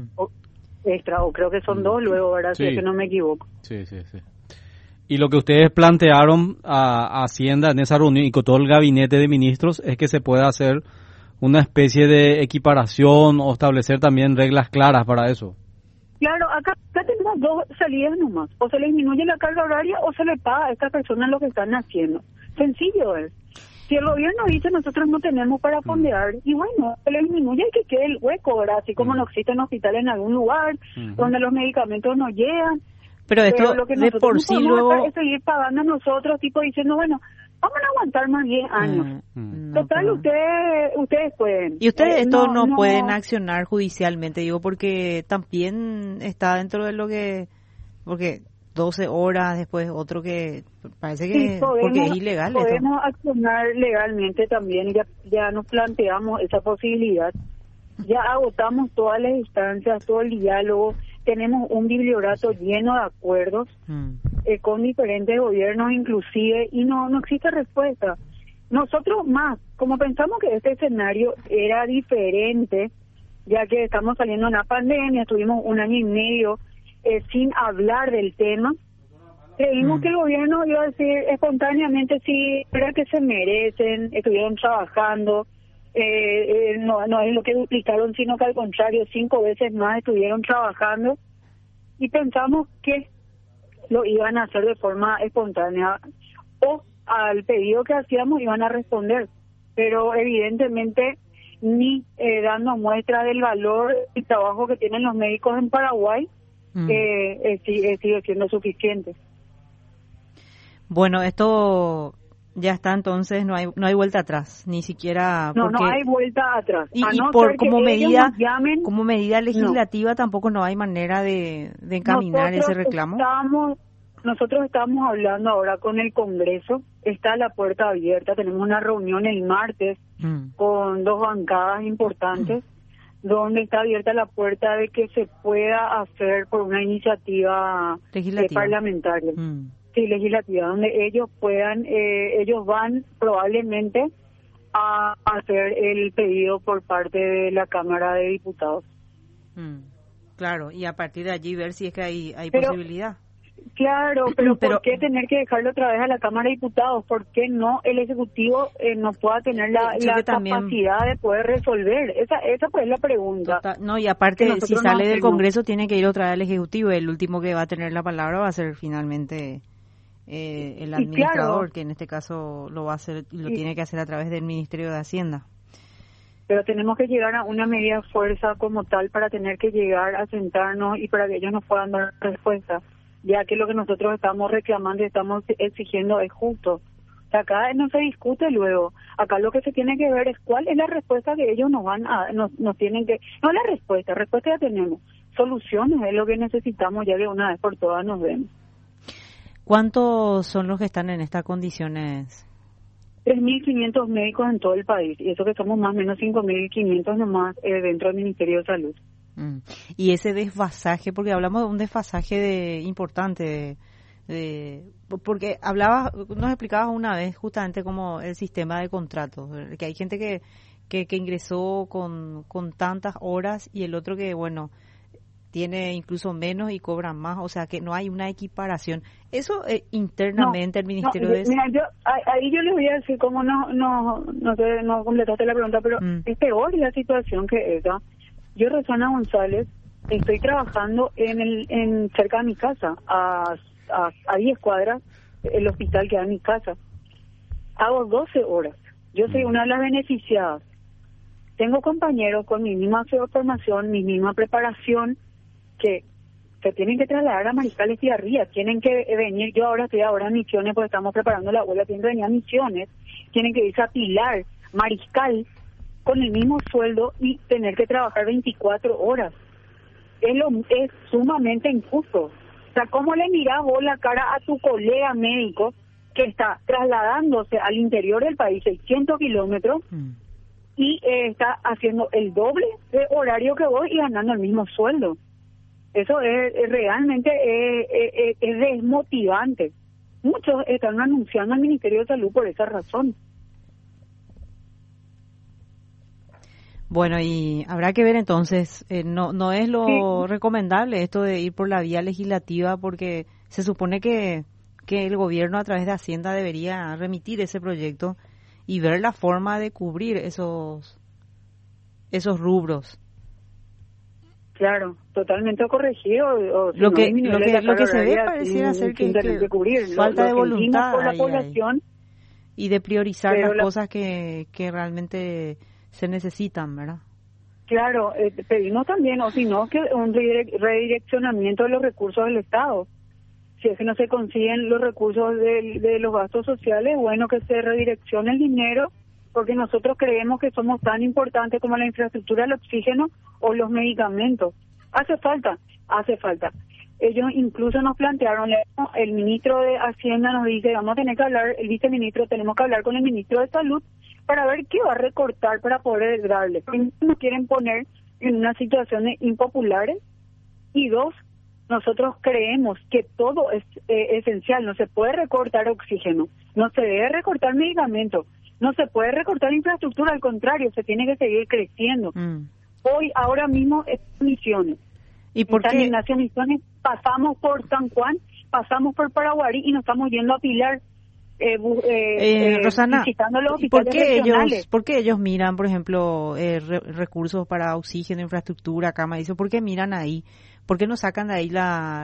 Extra, o creo que son 2 luego, ¿verdad? Sí. Si es que no me equivoco. Sí. Y lo que ustedes plantearon a Hacienda en esa reunión y con todo el gabinete de ministros es que se pueda hacer una especie de equiparación o establecer también reglas claras para eso. Claro, acá tenemos 2 salidas nomás. O se le disminuye la carga horaria o se le paga a estas personas lo que están haciendo. Sencillo es. Si el gobierno dice nosotros no tenemos para fondear, y bueno, se le disminuye y que quede el hueco, ¿verdad? Así como no existen hospitales en algún lugar, donde los medicamentos no llegan. Pero esto lo que de por sí luego... es seguir pagando nosotros, tipo diciendo, bueno, vamos a aguantar más 10 años. Total, ustedes pueden. Y ustedes esto no pueden accionar judicialmente, digo, porque también está dentro de lo que... Porque 12 horas después otro que parece que... Sí, porque es ilegal. Podemos accionar legalmente también, ya nos planteamos esa posibilidad. Ya agotamos todas las instancias, todo el diálogo. Tenemos un bibliorato lleno de acuerdos con diferentes gobiernos inclusive, y no existe respuesta. Nosotros más, como pensamos que este escenario era diferente, ya que estamos saliendo de una pandemia, estuvimos 1 año y medio sin hablar del tema, creímos que el gobierno iba a decir espontáneamente sí, era que se merecen, estuvieron trabajando, no es lo que duplicaron, sino que al contrario, 5 veces más estuvieron trabajando, y pensamos que lo iban a hacer de forma espontánea, o al pedido que hacíamos iban a responder, pero evidentemente ni dando muestra del valor y trabajo que tienen los médicos en Paraguay, sigue siendo suficiente. Bueno, esto ya está, entonces no hay vuelta atrás, ni siquiera porque... No hay vuelta atrás. Y por como medida legislativa tampoco no hay manera de encaminar ese reclamo. Nosotros estamos hablando ahora con el Congreso, está la puerta abierta, tenemos una reunión el martes con 2 bancadas importantes, donde está abierta la puerta de que se pueda hacer por una iniciativa parlamentaria. Sí, legislativa, donde ellos van probablemente a hacer el pedido por parte de la Cámara de Diputados. Claro, y a partir de allí ver si es que hay posibilidad. Claro, pero ¿por qué tener que dejarlo otra vez a la Cámara de Diputados? ¿Por qué no el Ejecutivo no pueda tener la capacidad de poder resolver? Esa pues es la pregunta. No, y aparte, si sale del Congreso, tiene que ir otra vez al Ejecutivo. El último que va a tener la palabra va a ser finalmente el administrador, que en este caso lo va a hacer, lo tiene que hacer a través del Ministerio de Hacienda. Pero tenemos que llegar a una medida fuerza como tal para tener que llegar a sentarnos y para que ellos nos puedan dar respuesta, ya que lo que nosotros estamos reclamando y estamos exigiendo es justo. O sea, acá no se discute luego. Acá lo que se tiene que ver es cuál es la respuesta que ellos nos van a, nos tienen que... No la respuesta ya tenemos. Soluciones es lo que necesitamos, ya que una vez por todas nos vemos. ¿Cuántos son los que están en estas condiciones? 3.500 médicos en todo el país, y eso que somos más o menos 5.500 nomás dentro del Ministerio de Salud. Y ese desfasaje, porque hablamos de un desfasaje importante, porque nos explicabas una vez justamente como el sistema de contratos, que hay gente que ingresó con tantas horas y el otro que, bueno, tiene incluso menos y cobran más, o sea que no hay una equiparación. Eso internamente el Ministerio de... Mira, ahí yo les voy a decir cómo no completaste la pregunta, pero es peor la situación que esa. Yo, Rosana González, estoy trabajando cerca de mi casa, a 10 cuadras, el hospital que da en mi casa. Hago 12 horas. Yo soy una de las beneficiadas. Tengo compañeros con mi misma formación, mi misma preparación, que tienen que trasladar a Mariscal Estigarribia, tienen que venir. Yo ahora estoy en Misiones porque estamos preparando la abuela, tienen que venir a Misiones, tienen que irse a Pilar, Mariscal, con el mismo sueldo y tener que trabajar 24 horas. Es sumamente injusto. O sea, ¿cómo le mirás vos la cara a tu colega médico que está trasladándose al interior del país 600 kilómetros y está haciendo el doble de horario que vos y ganando el mismo sueldo? Eso es realmente es desmotivante. Muchos están anunciando al Ministerio de Salud por esa razón. Bueno, y habrá que ver entonces, no es lo recomendable esto de ir por la vía legislativa, porque se supone que el gobierno a través de Hacienda debería remitir ese proyecto y ver la forma de cubrir esos rubros. Claro, totalmente corregido. Lo que se ve pareciera ser que cubrir. falta de voluntad por la población. y de priorizar Pero las cosas que realmente se necesitan, ¿verdad? Claro, pedimos también, o si no, que un redireccionamiento de los recursos del Estado. Si es que no se consiguen los recursos de los gastos sociales, bueno, que se redireccione el dinero, porque nosotros creemos que somos tan importantes como la infraestructura, el oxígeno o los medicamentos. Hace falta. Ellos incluso nos plantearon, el ministro de Hacienda nos dice, vamos a tener que hablar, el viceministro, tenemos que hablar con el ministro de Salud para ver qué va a recortar para poder darle. Nos quieren poner en una situación impopulares, y dos, nosotros creemos que todo es esencial, no se puede recortar oxígeno, no se debe recortar medicamentos, no se puede recortar infraestructura, al contrario, se tiene que seguir creciendo. Hoy, ahora mismo, es Misiones. ¿Y por qué? Ignacio Misiones, pasamos por San Juan, pasamos por Paraguarí y nos estamos yendo a Pilar. Rosana, visitando los hospitales regionales. ¿Por qué ellos miran, por ejemplo, recursos para oxígeno, infraestructura, cama? ¿Por qué miran ahí? ¿Por qué no sacan de ahí la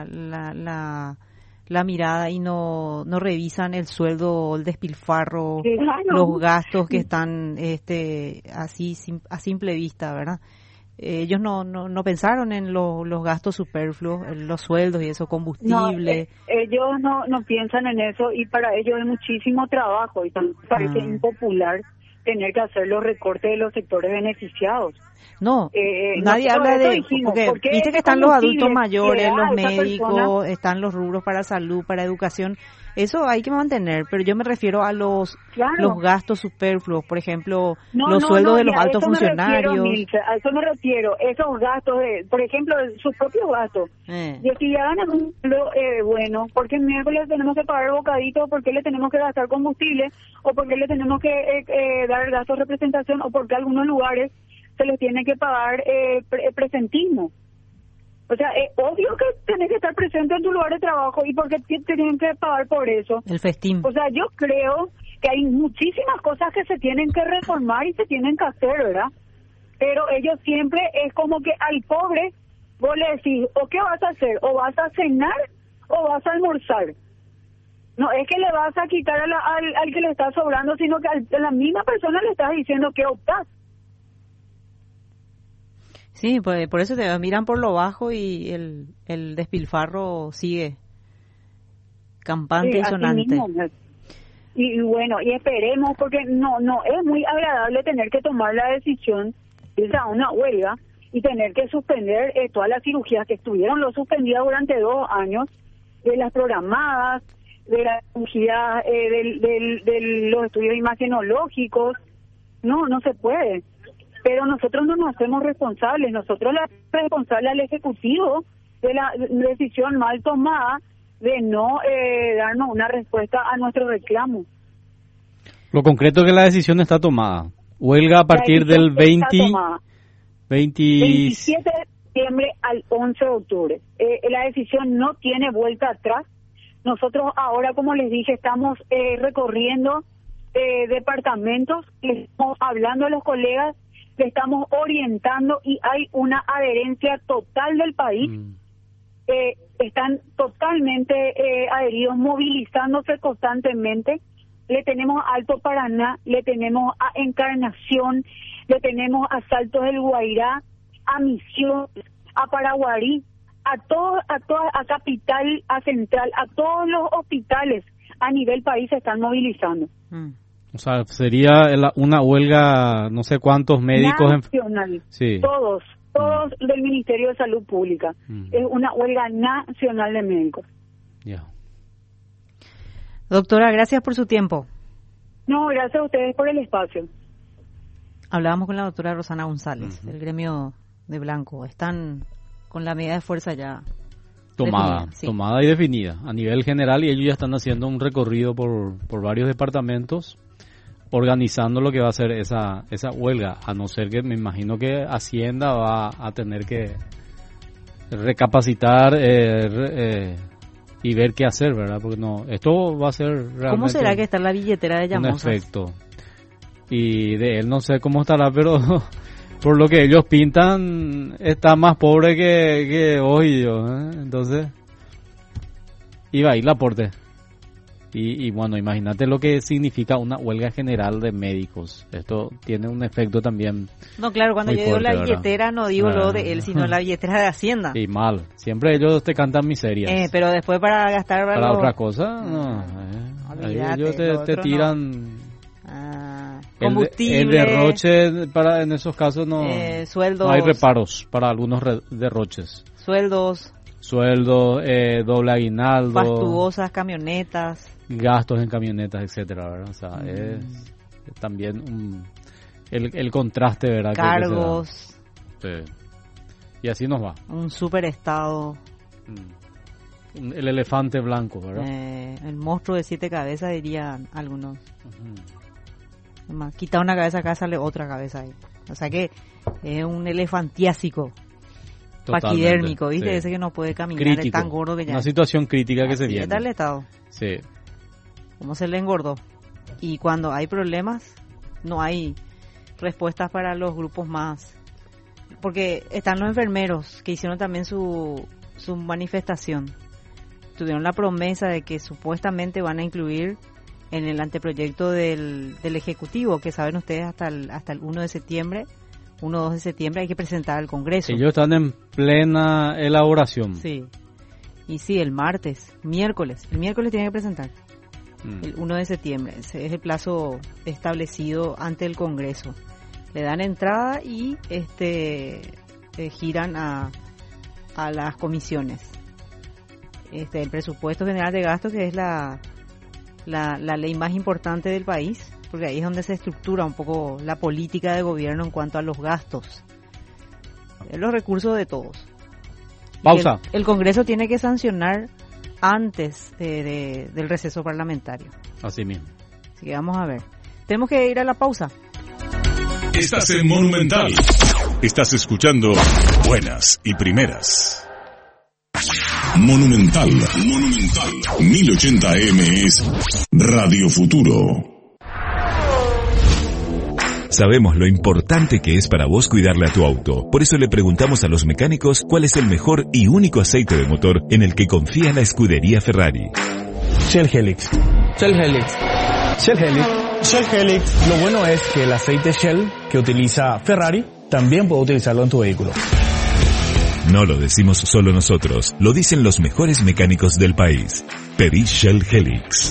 mirada y no revisan el sueldo, el despilfarro, los gastos que están así a simple vista, ¿verdad? Ellos no pensaron en los gastos superfluos, en los sueldos y eso, combustible. Ellos no piensan en eso, y para ellos es muchísimo trabajo, y también parece impopular tener que hacer los recortes de los sectores beneficiados. Nadie habla de... Porque viste que están los adultos mayores, los médicos, están los rubros para salud, para educación. Eso hay que mantener, pero yo me refiero a los gastos superfluos, por ejemplo, los sueldos de los altos funcionarios. A eso me refiero, esos gastos, por ejemplo, sus propios gastos. Y si ya ganan un sueldo bueno, ¿por qué miércoles tenemos que pagar bocaditos? ¿Por qué le tenemos que gastar combustible? ¿O por qué le tenemos que dar gastos de representación? ¿O por qué algunos lugares se les tiene que pagar presentismo? O sea, es obvio que tienes que estar presente en tu lugar de trabajo, y porque te tienen que pagar por eso. El festín. O sea, yo creo que hay muchísimas cosas que se tienen que reformar y se tienen que hacer, ¿verdad? Pero ellos siempre es como que al pobre vos le decís, ¿o qué vas a hacer? ¿O vas a cenar o vas a almorzar? No es que le vas a quitar al que le está sobrando, sino que a la misma persona le estás diciendo que optás. Sí, pues por eso te miran por lo bajo, y el despilfarro sigue campante y sonante. Mismo. Y bueno, y esperemos, porque no es muy agradable tener que tomar la decisión de ir a una huelga y tener que suspender todas las cirugías que estuvieron suspendidas durante 2 años, de las programadas, de la cirugía, de los estudios imagenológicos. No se puede. Pero nosotros no nos hacemos responsables, nosotros la responsable al Ejecutivo de la decisión mal tomada de no darnos una respuesta a nuestro reclamo. Lo concreto es que la decisión está tomada. Huelga a partir del 27 de septiembre al 11 de octubre. La decisión no tiene vuelta atrás. Nosotros ahora, como les dije, estamos recorriendo departamentos, estamos hablando a los colegas, le estamos orientando, y hay una adherencia total del país. Están totalmente adheridos, movilizándose constantemente. Le tenemos a Alto Paraná, le tenemos a Encarnación, le tenemos a Saltos del Guairá, a Misiones, a Paraguarí, a Capital, a Central, a todos los hospitales a nivel país se están movilizando. O sea, sería una huelga, no sé cuántos médicos... Nacional, sí. Todos del Ministerio de Salud Pública. Es una huelga nacional de médicos. Ya. Doctora, gracias por su tiempo. No, gracias a ustedes por el espacio. Hablábamos con la doctora Rosana González, del gremio de Blanco. Están con la medida de fuerza ya tomada y definida a nivel general, y ellos ya están haciendo un recorrido por varios departamentos, organizando lo que va a ser esa huelga, a no ser que me imagino que Hacienda va a tener que recapacitar y ver qué hacer, ¿verdad? Porque esto va a ser realmente... ¿Cómo será que está la billetera de Llamosas? Un efecto. Y de él no sé cómo estará, pero por lo que ellos pintan está más pobre que hoy yo, ¿eh? Entonces iba a ir Laporte. Y bueno, imagínate lo que significa una huelga general de médicos. Esto tiene un efecto también. No, claro, cuando yo digo la billetera, no digo lo de él, sino la billetera de Hacienda. Y mal. Siempre ellos te cantan miserias. Pero después para gastar... Para otra cosa, no. Ellos te tiran... Combustible. El derroche en esos casos no... Sueldos. No hay reparos para algunos derroches. Sueldos, doble aguinaldo. fastuosas camionetas. Gastos en camionetas, etcétera, ¿verdad? O sea, es también el contraste, ¿verdad? Cargos. Sí. Y así nos va. Un superestado. El elefante blanco, ¿verdad? El monstruo de 7 cabezas, dirían algunos. Además, quita una cabeza acá, sale otra cabeza ahí. O sea que es un elefantiásico. Paquidérmico, ¿viste? Sí. Ese que no puede caminar, crítico. Es tan gordo que ya... Una situación crítica que se viene. ¿Qué tal el estado? Sí. ¿Cómo se le engordó? Y cuando hay problemas, no hay respuestas para los grupos más... Porque están los enfermeros, que hicieron también su manifestación. Tuvieron la promesa de que supuestamente van a incluir en el anteproyecto del Ejecutivo, que saben ustedes hasta el 1 de septiembre... 1-2 de septiembre hay que presentar al Congreso. Ellos están en plena elaboración. Sí. Y sí, el miércoles tienen que presentar. El 1 de septiembre. Ese es el plazo establecido ante el Congreso. Le dan entrada y giran a las comisiones. El presupuesto general de gastos, que es la ley más importante del país, porque ahí es donde se estructura un poco la política de gobierno en cuanto a los gastos, los recursos de todos. Pausa. El Congreso tiene que sancionar antes del receso parlamentario. Así mismo. Así que vamos a ver. Tenemos que ir a la pausa. Estás en Monumental. Estás escuchando Buenas y Primeras. Monumental. 1080 AM es Radio Futuro. Sabemos lo importante que es para vos cuidarle a tu auto. Por eso le preguntamos a los mecánicos cuál es el mejor y único aceite de motor en el que confía la escudería Ferrari. Shell Helix. Lo bueno es que el aceite Shell que utiliza Ferrari también puede utilizarlo en tu vehículo. No lo decimos solo nosotros, lo dicen los mejores mecánicos del país. Pedí Shell Helix.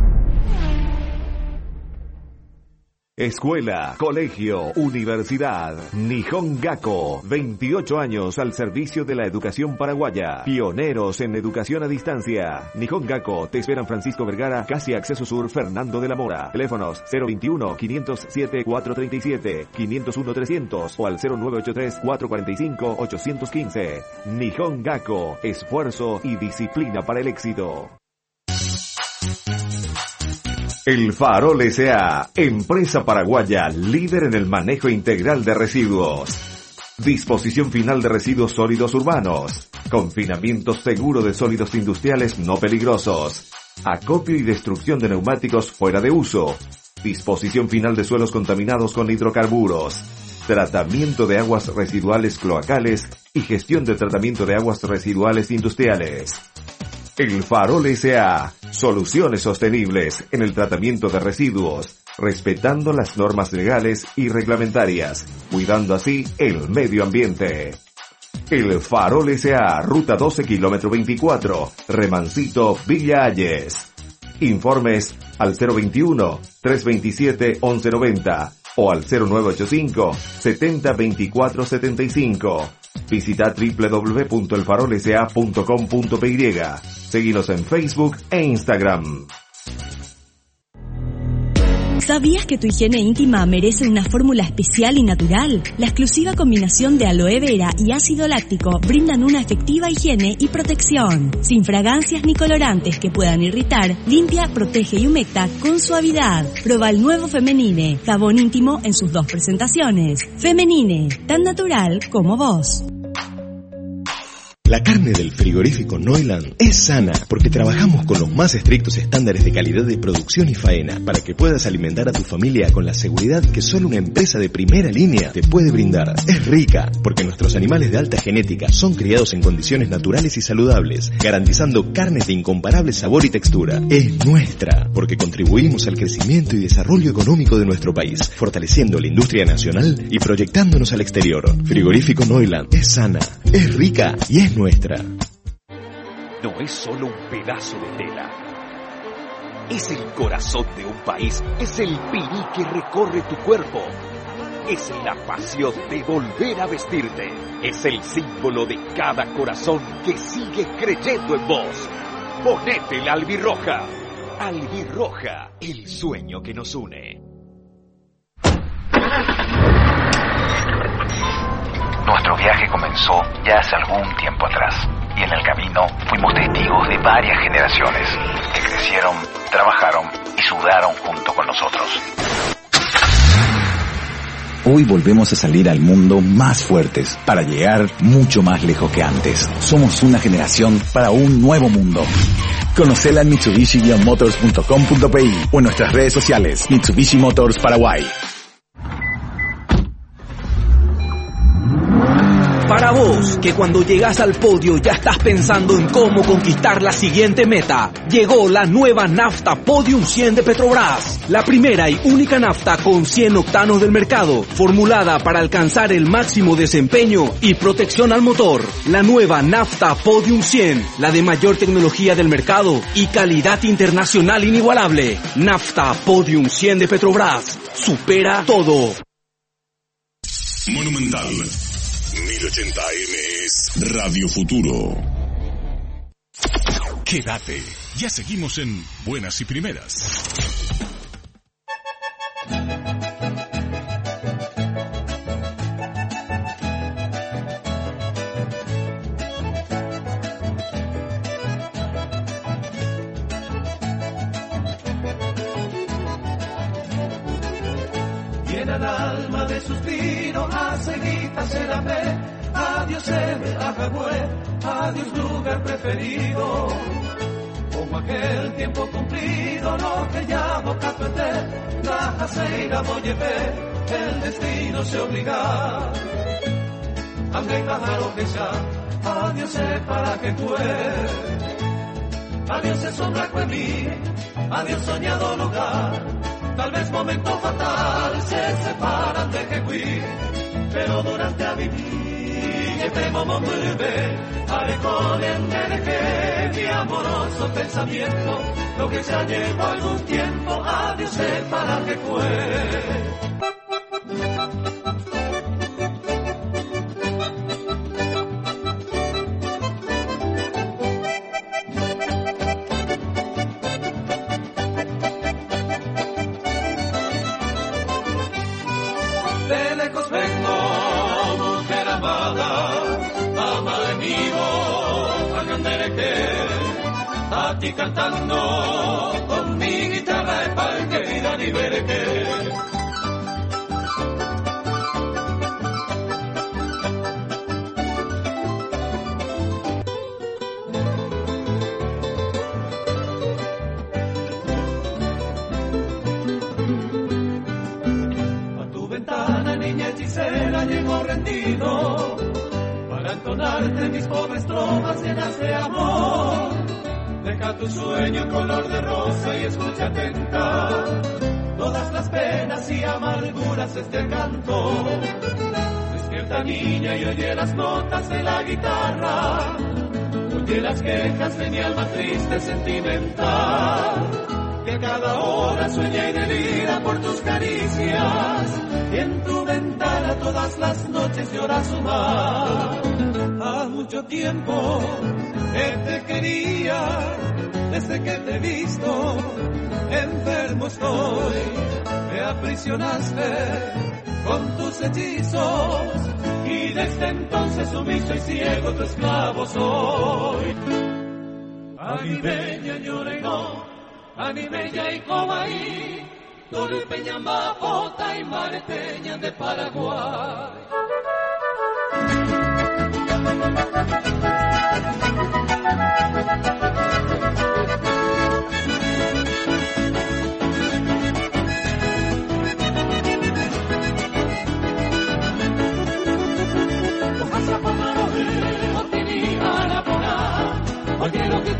Escuela, colegio, universidad. Nihon Gakko, 28 años al servicio de la educación paraguaya. Pioneros en educación a distancia. Nihon Gakko te esperan Francisco Vergara, casi Acceso Sur, Fernando de la Mora. Teléfonos 021-507-437, 501-300 o al 0983-445-815. Nihon Gakko, esfuerzo y disciplina para el éxito. El Farol S.A., empresa paraguaya líder en el manejo integral de residuos. Disposición final de residuos sólidos urbanos. Confinamiento seguro de sólidos industriales no peligrosos. Acopio y destrucción de neumáticos fuera de uso. Disposición final de suelos contaminados con hidrocarburos. Tratamiento de aguas residuales cloacales y gestión de tratamiento de aguas residuales industriales. El Farol S.A., soluciones sostenibles en el tratamiento de residuos, respetando las normas legales y reglamentarias, cuidando así el medio ambiente. El Farol S.A., Ruta 12, kilómetro 24, Remancito, Villa Ayes. Informes al 021-327-1190 o al 0985-702475. Visita www.elfarolsa.com.py. Seguinos en Facebook e Instagram. ¿Sabías que tu higiene íntima merece una fórmula especial y natural? La exclusiva combinación de aloe vera y ácido láctico brindan una efectiva higiene y protección. Sin fragancias ni colorantes que puedan irritar, limpia, protege y humecta con suavidad. Proba el nuevo Femenine, jabón íntimo en sus 2 presentaciones. Femenine, tan natural como vos. La carne del frigorífico Neuland es sana porque trabajamos con los más estrictos estándares de calidad de producción y faena para que puedas alimentar a tu familia con la seguridad que solo una empresa de primera línea te puede brindar. Es rica porque nuestros animales de alta genética son criados en condiciones naturales y saludables, garantizando carnes de incomparable sabor y textura. Es nuestra porque contribuimos al crecimiento y desarrollo económico de nuestro país, fortaleciendo la industria nacional y proyectándonos al exterior. Frigorífico Neuland es sana, es rica y es nuestra. No es solo un pedazo de tela. Es el corazón de un país. Es el pirí que recorre tu cuerpo. Es la pasión de volver a vestirte. Es el símbolo de cada corazón que sigue creyendo en vos. Ponete la albirroja. Albirroja, el sueño que nos une. Nuestro viaje comenzó ya hace algún tiempo atrás, y en el camino fuimos testigos de varias generaciones que crecieron, trabajaron y sudaron junto con nosotros. Hoy volvemos a salir al mundo más fuertes para llegar mucho más lejos que antes. Somos una generación para un nuevo mundo. Conocela en Mitsubishi-motors.com.pi o en nuestras redes sociales Mitsubishi Motors Paraguay. Para vos, que cuando llegas al podio ya estás pensando en cómo conquistar la siguiente meta, llegó la nueva nafta Podium 100 de Petrobras. La primera y única nafta con 100 octanos del mercado, formulada para alcanzar el máximo desempeño y protección al motor. La nueva nafta Podium 100, la de mayor tecnología del mercado y calidad internacional inigualable. Nafta Podium 100 de Petrobras. Supera todo. Monumental 1080 AM es Radio Futuro. Quédate, ya seguimos en Buenas y Primeras. Llena el alma de suspiro, hace grita Serapé, adiós Eve, Ajagüe, adiós lugar preferido. Como aquel tiempo cumplido, lo que llamo Catuete, la jaceira Moyepe, el destino se obliga. Aunque pájaro que ya, adiós para que tú adiós se sombra con mí, adiós soñado lugar. Tal vez momento fatal se separan de Jehuí, pero durante a vivir que temo moverme, haré con el que mi amoroso pensamiento, lo que ya llevo algún tiempo, adiós para que fue. Y cantando con mi guitarra de pal, querida ni veré que. A tu ventana, niña hechicera, llego rendido para entonarte mis pobres trovas llenas de amor. Deja tu sueño color de rosa y escucha atenta todas las penas y amarguras de este canto. Despierta niña y oye las notas de la guitarra, oye las quejas de mi alma triste sentimental, que a cada hora sueña y delira por tus caricias, y en tu ventana todas las noches llora su mar. Ha mucho tiempo que te quería, desde que te he visto, enfermo estoy. Me aprisionaste con tus hechizos, y desde entonces sumiso y ciego tu esclavo soy. A mi bella lloreno, a mi bella y cobaí, Toro y Peñamba, Jota y Mareteña de Paraguay.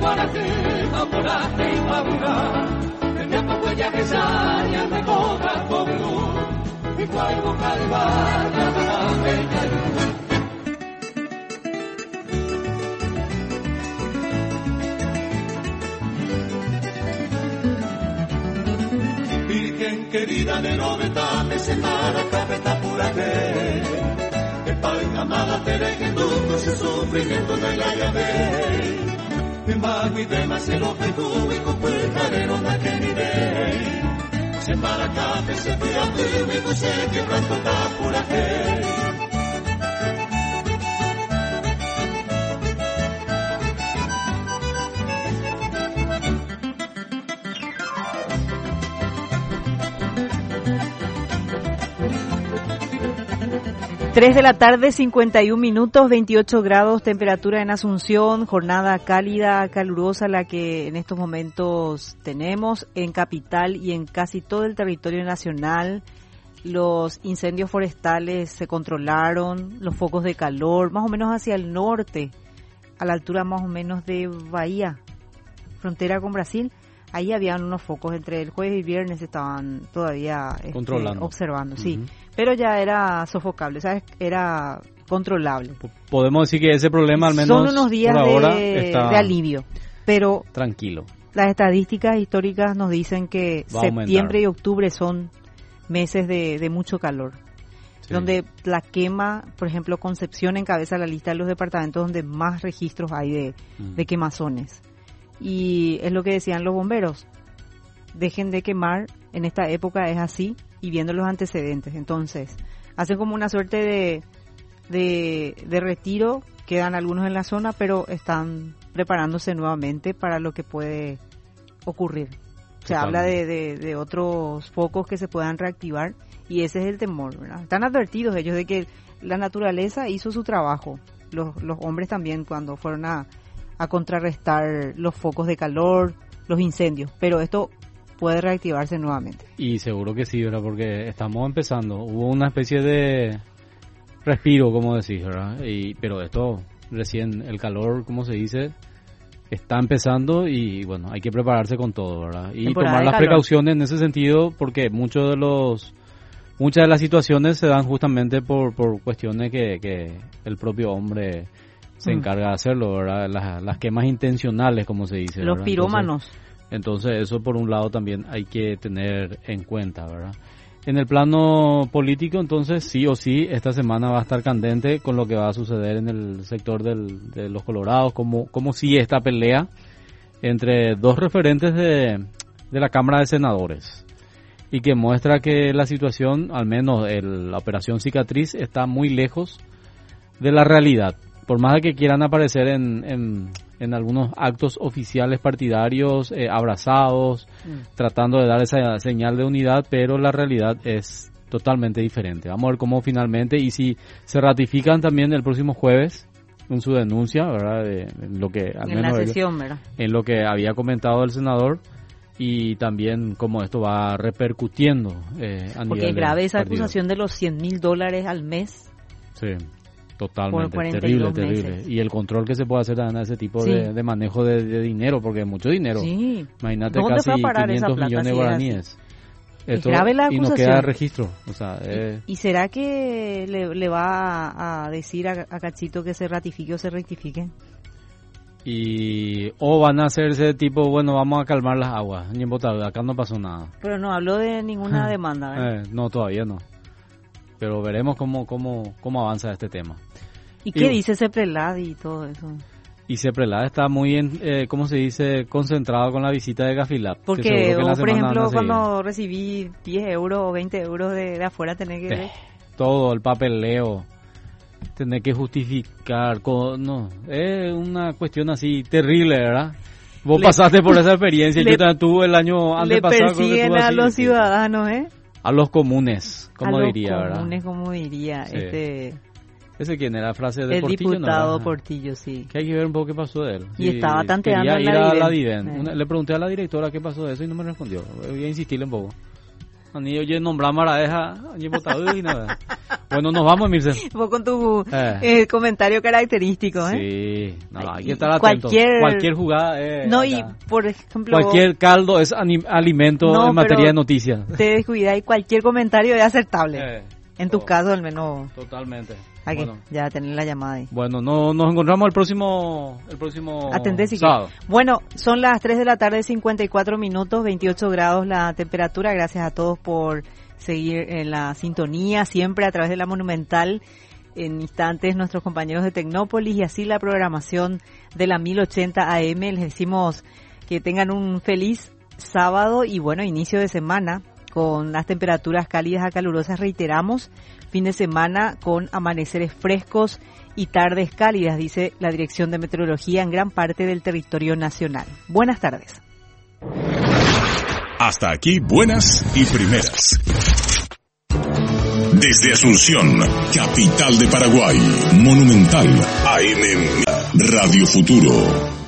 Virgen querida de novedades, semana cabeta pura que Padre amada te dejen dulce ese sufrimiento de la llave. De mago y de más el ojo y tu y computarero na que ni de. Semana cabeta se fue a tu y pues se quebrando ta pura que. 3 de la tarde, 51 minutos, 28 grados, temperatura en Asunción, jornada cálida, calurosa la que en estos momentos tenemos en capital y en casi todo el territorio nacional. Los incendios forestales se controlaron, los focos de calor, más o menos hacia el norte, a la altura más o menos de Bahía, frontera con Brasil. Ahí habían unos focos, entre el jueves y viernes estaban todavía observando, sí. Pero ya era sofocable, ¿sabes? Era controlable. Podemos decir que ese problema al menos son unos días por ahora de está alivio, pero tranquilo. Las estadísticas históricas nos dicen que septiembre y octubre son meses de mucho calor. Sí. Donde la quema, por ejemplo, Concepción encabeza la lista de los departamentos donde más registros hay de quemazones. Y es lo que decían los bomberos, dejen de quemar, en esta época es así, y viendo los antecedentes. Entonces, hacen como una suerte de retiro, quedan algunos en la zona, pero están preparándose nuevamente para lo que puede ocurrir. Se habla de otros focos que se puedan reactivar, y ese es el temor, ¿verdad? Están advertidos ellos de que la naturaleza hizo su trabajo, los hombres también cuando fueron a contrarrestar los focos de calor, los incendios, pero esto puede reactivarse nuevamente. Y seguro que sí, ¿verdad? Porque estamos empezando, hubo una especie de respiro, como decís, ¿verdad? Pero esto recién, el calor, como se dice, está empezando y bueno, hay que prepararse con todo, ¿verdad? Y tomar las precauciones en ese sentido, porque muchas de las situaciones se dan justamente por cuestiones que el propio hombre se encarga de hacerlo, ¿verdad? Las quemas intencionales, como se dice, los ¿verdad? pirómanos. Entonces eso por un lado también hay que tener en cuenta, ¿verdad? En el plano político, entonces sí o sí, esta semana va a estar candente con lo que va a suceder en el sector de los Colorados, como si esta pelea entre dos referentes de la Cámara de Senadores, y que muestra que la situación, al menos la operación Cicatriz, está muy lejos de la realidad. Por más de que quieran aparecer en algunos actos oficiales partidarios, abrazados, tratando de dar esa señal de unidad, pero la realidad es totalmente diferente. Vamos a ver cómo finalmente, y si se ratifican también el próximo jueves en su denuncia, ¿verdad? En lo que, al menos la sesión, ¿verdad? En lo que había comentado el senador, y también cómo esto va repercutiendo a nivel. Porque es grave esa acusación de los $100,000 al mes. Sí. Totalmente, terrible. Y el control que se puede hacer en ese tipo de manejo de dinero, porque es mucho dinero. Sí. Imagínate casi 500 millones de guaraníes. Esto, es grave la acusación. Y no queda registro. O sea, ¿Y será que le va a decir a Cachito que se ratifique o se rectifique? O van a hacer ese tipo, bueno, vamos a calmar las aguas. Acá no pasó nada. Pero no habló de ninguna demanda, ¿verdad? No, todavía no. Pero veremos cómo avanza este tema. ¿Y qué dice Ceprelad y todo eso? Y Ceprelad está muy, ¿cómo se dice?, concentrado con la visita de Gafilap. Porque, por ejemplo, cuando recibí 10 euros o 20 euros de afuera, tenés que... todo el papeleo, tener que justificar, no, es una cuestión así terrible, ¿verdad? Vos pasaste por esa experiencia, yo también tuve el año antepasado. Le persiguen a los ciudadanos, A los comunes, como diría, ¿verdad? A los comunes, como diría, sí. ¿Ese quién era? La frase de el Portillo, diputado, ¿no? Portillo, sí. Que hay que ver un poco qué pasó de él. Y estaba tanteando en la Diden. Le pregunté a la directora qué pasó de eso y no me respondió. Voy a insistirle un poco. Ni oye nombrar Maradeja, ni votado y nada. Bueno, nos vamos, Mirce. Vos con tu comentario característico, Sí, no, hay que estar atento. Cualquier jugada no, y por ejemplo... Cualquier caldo es alimento en materia de noticias. Te descuidas y cualquier comentario es acertable. En tu caso, al menos... Totalmente. Aquí, bueno, ya tener la llamada ahí. Bueno, nos encontramos el próximo sábado. Bueno, son las 3 de la tarde, 54 minutos, 28 grados la temperatura. Gracias a todos por seguir en la sintonía, siempre a través de la Monumental. En instantes, nuestros compañeros de Tecnópolis y así la programación de la 1080 AM. Les decimos que tengan un feliz sábado y bueno, inicio de semana con las temperaturas cálidas a calurosas, reiteramos, fin de semana con amaneceres frescos y tardes cálidas, dice la Dirección de Meteorología en gran parte del territorio nacional. Buenas tardes. Hasta aquí, buenas y primeras. Desde Asunción, capital de Paraguay, Monumental, AM, Radio Futuro.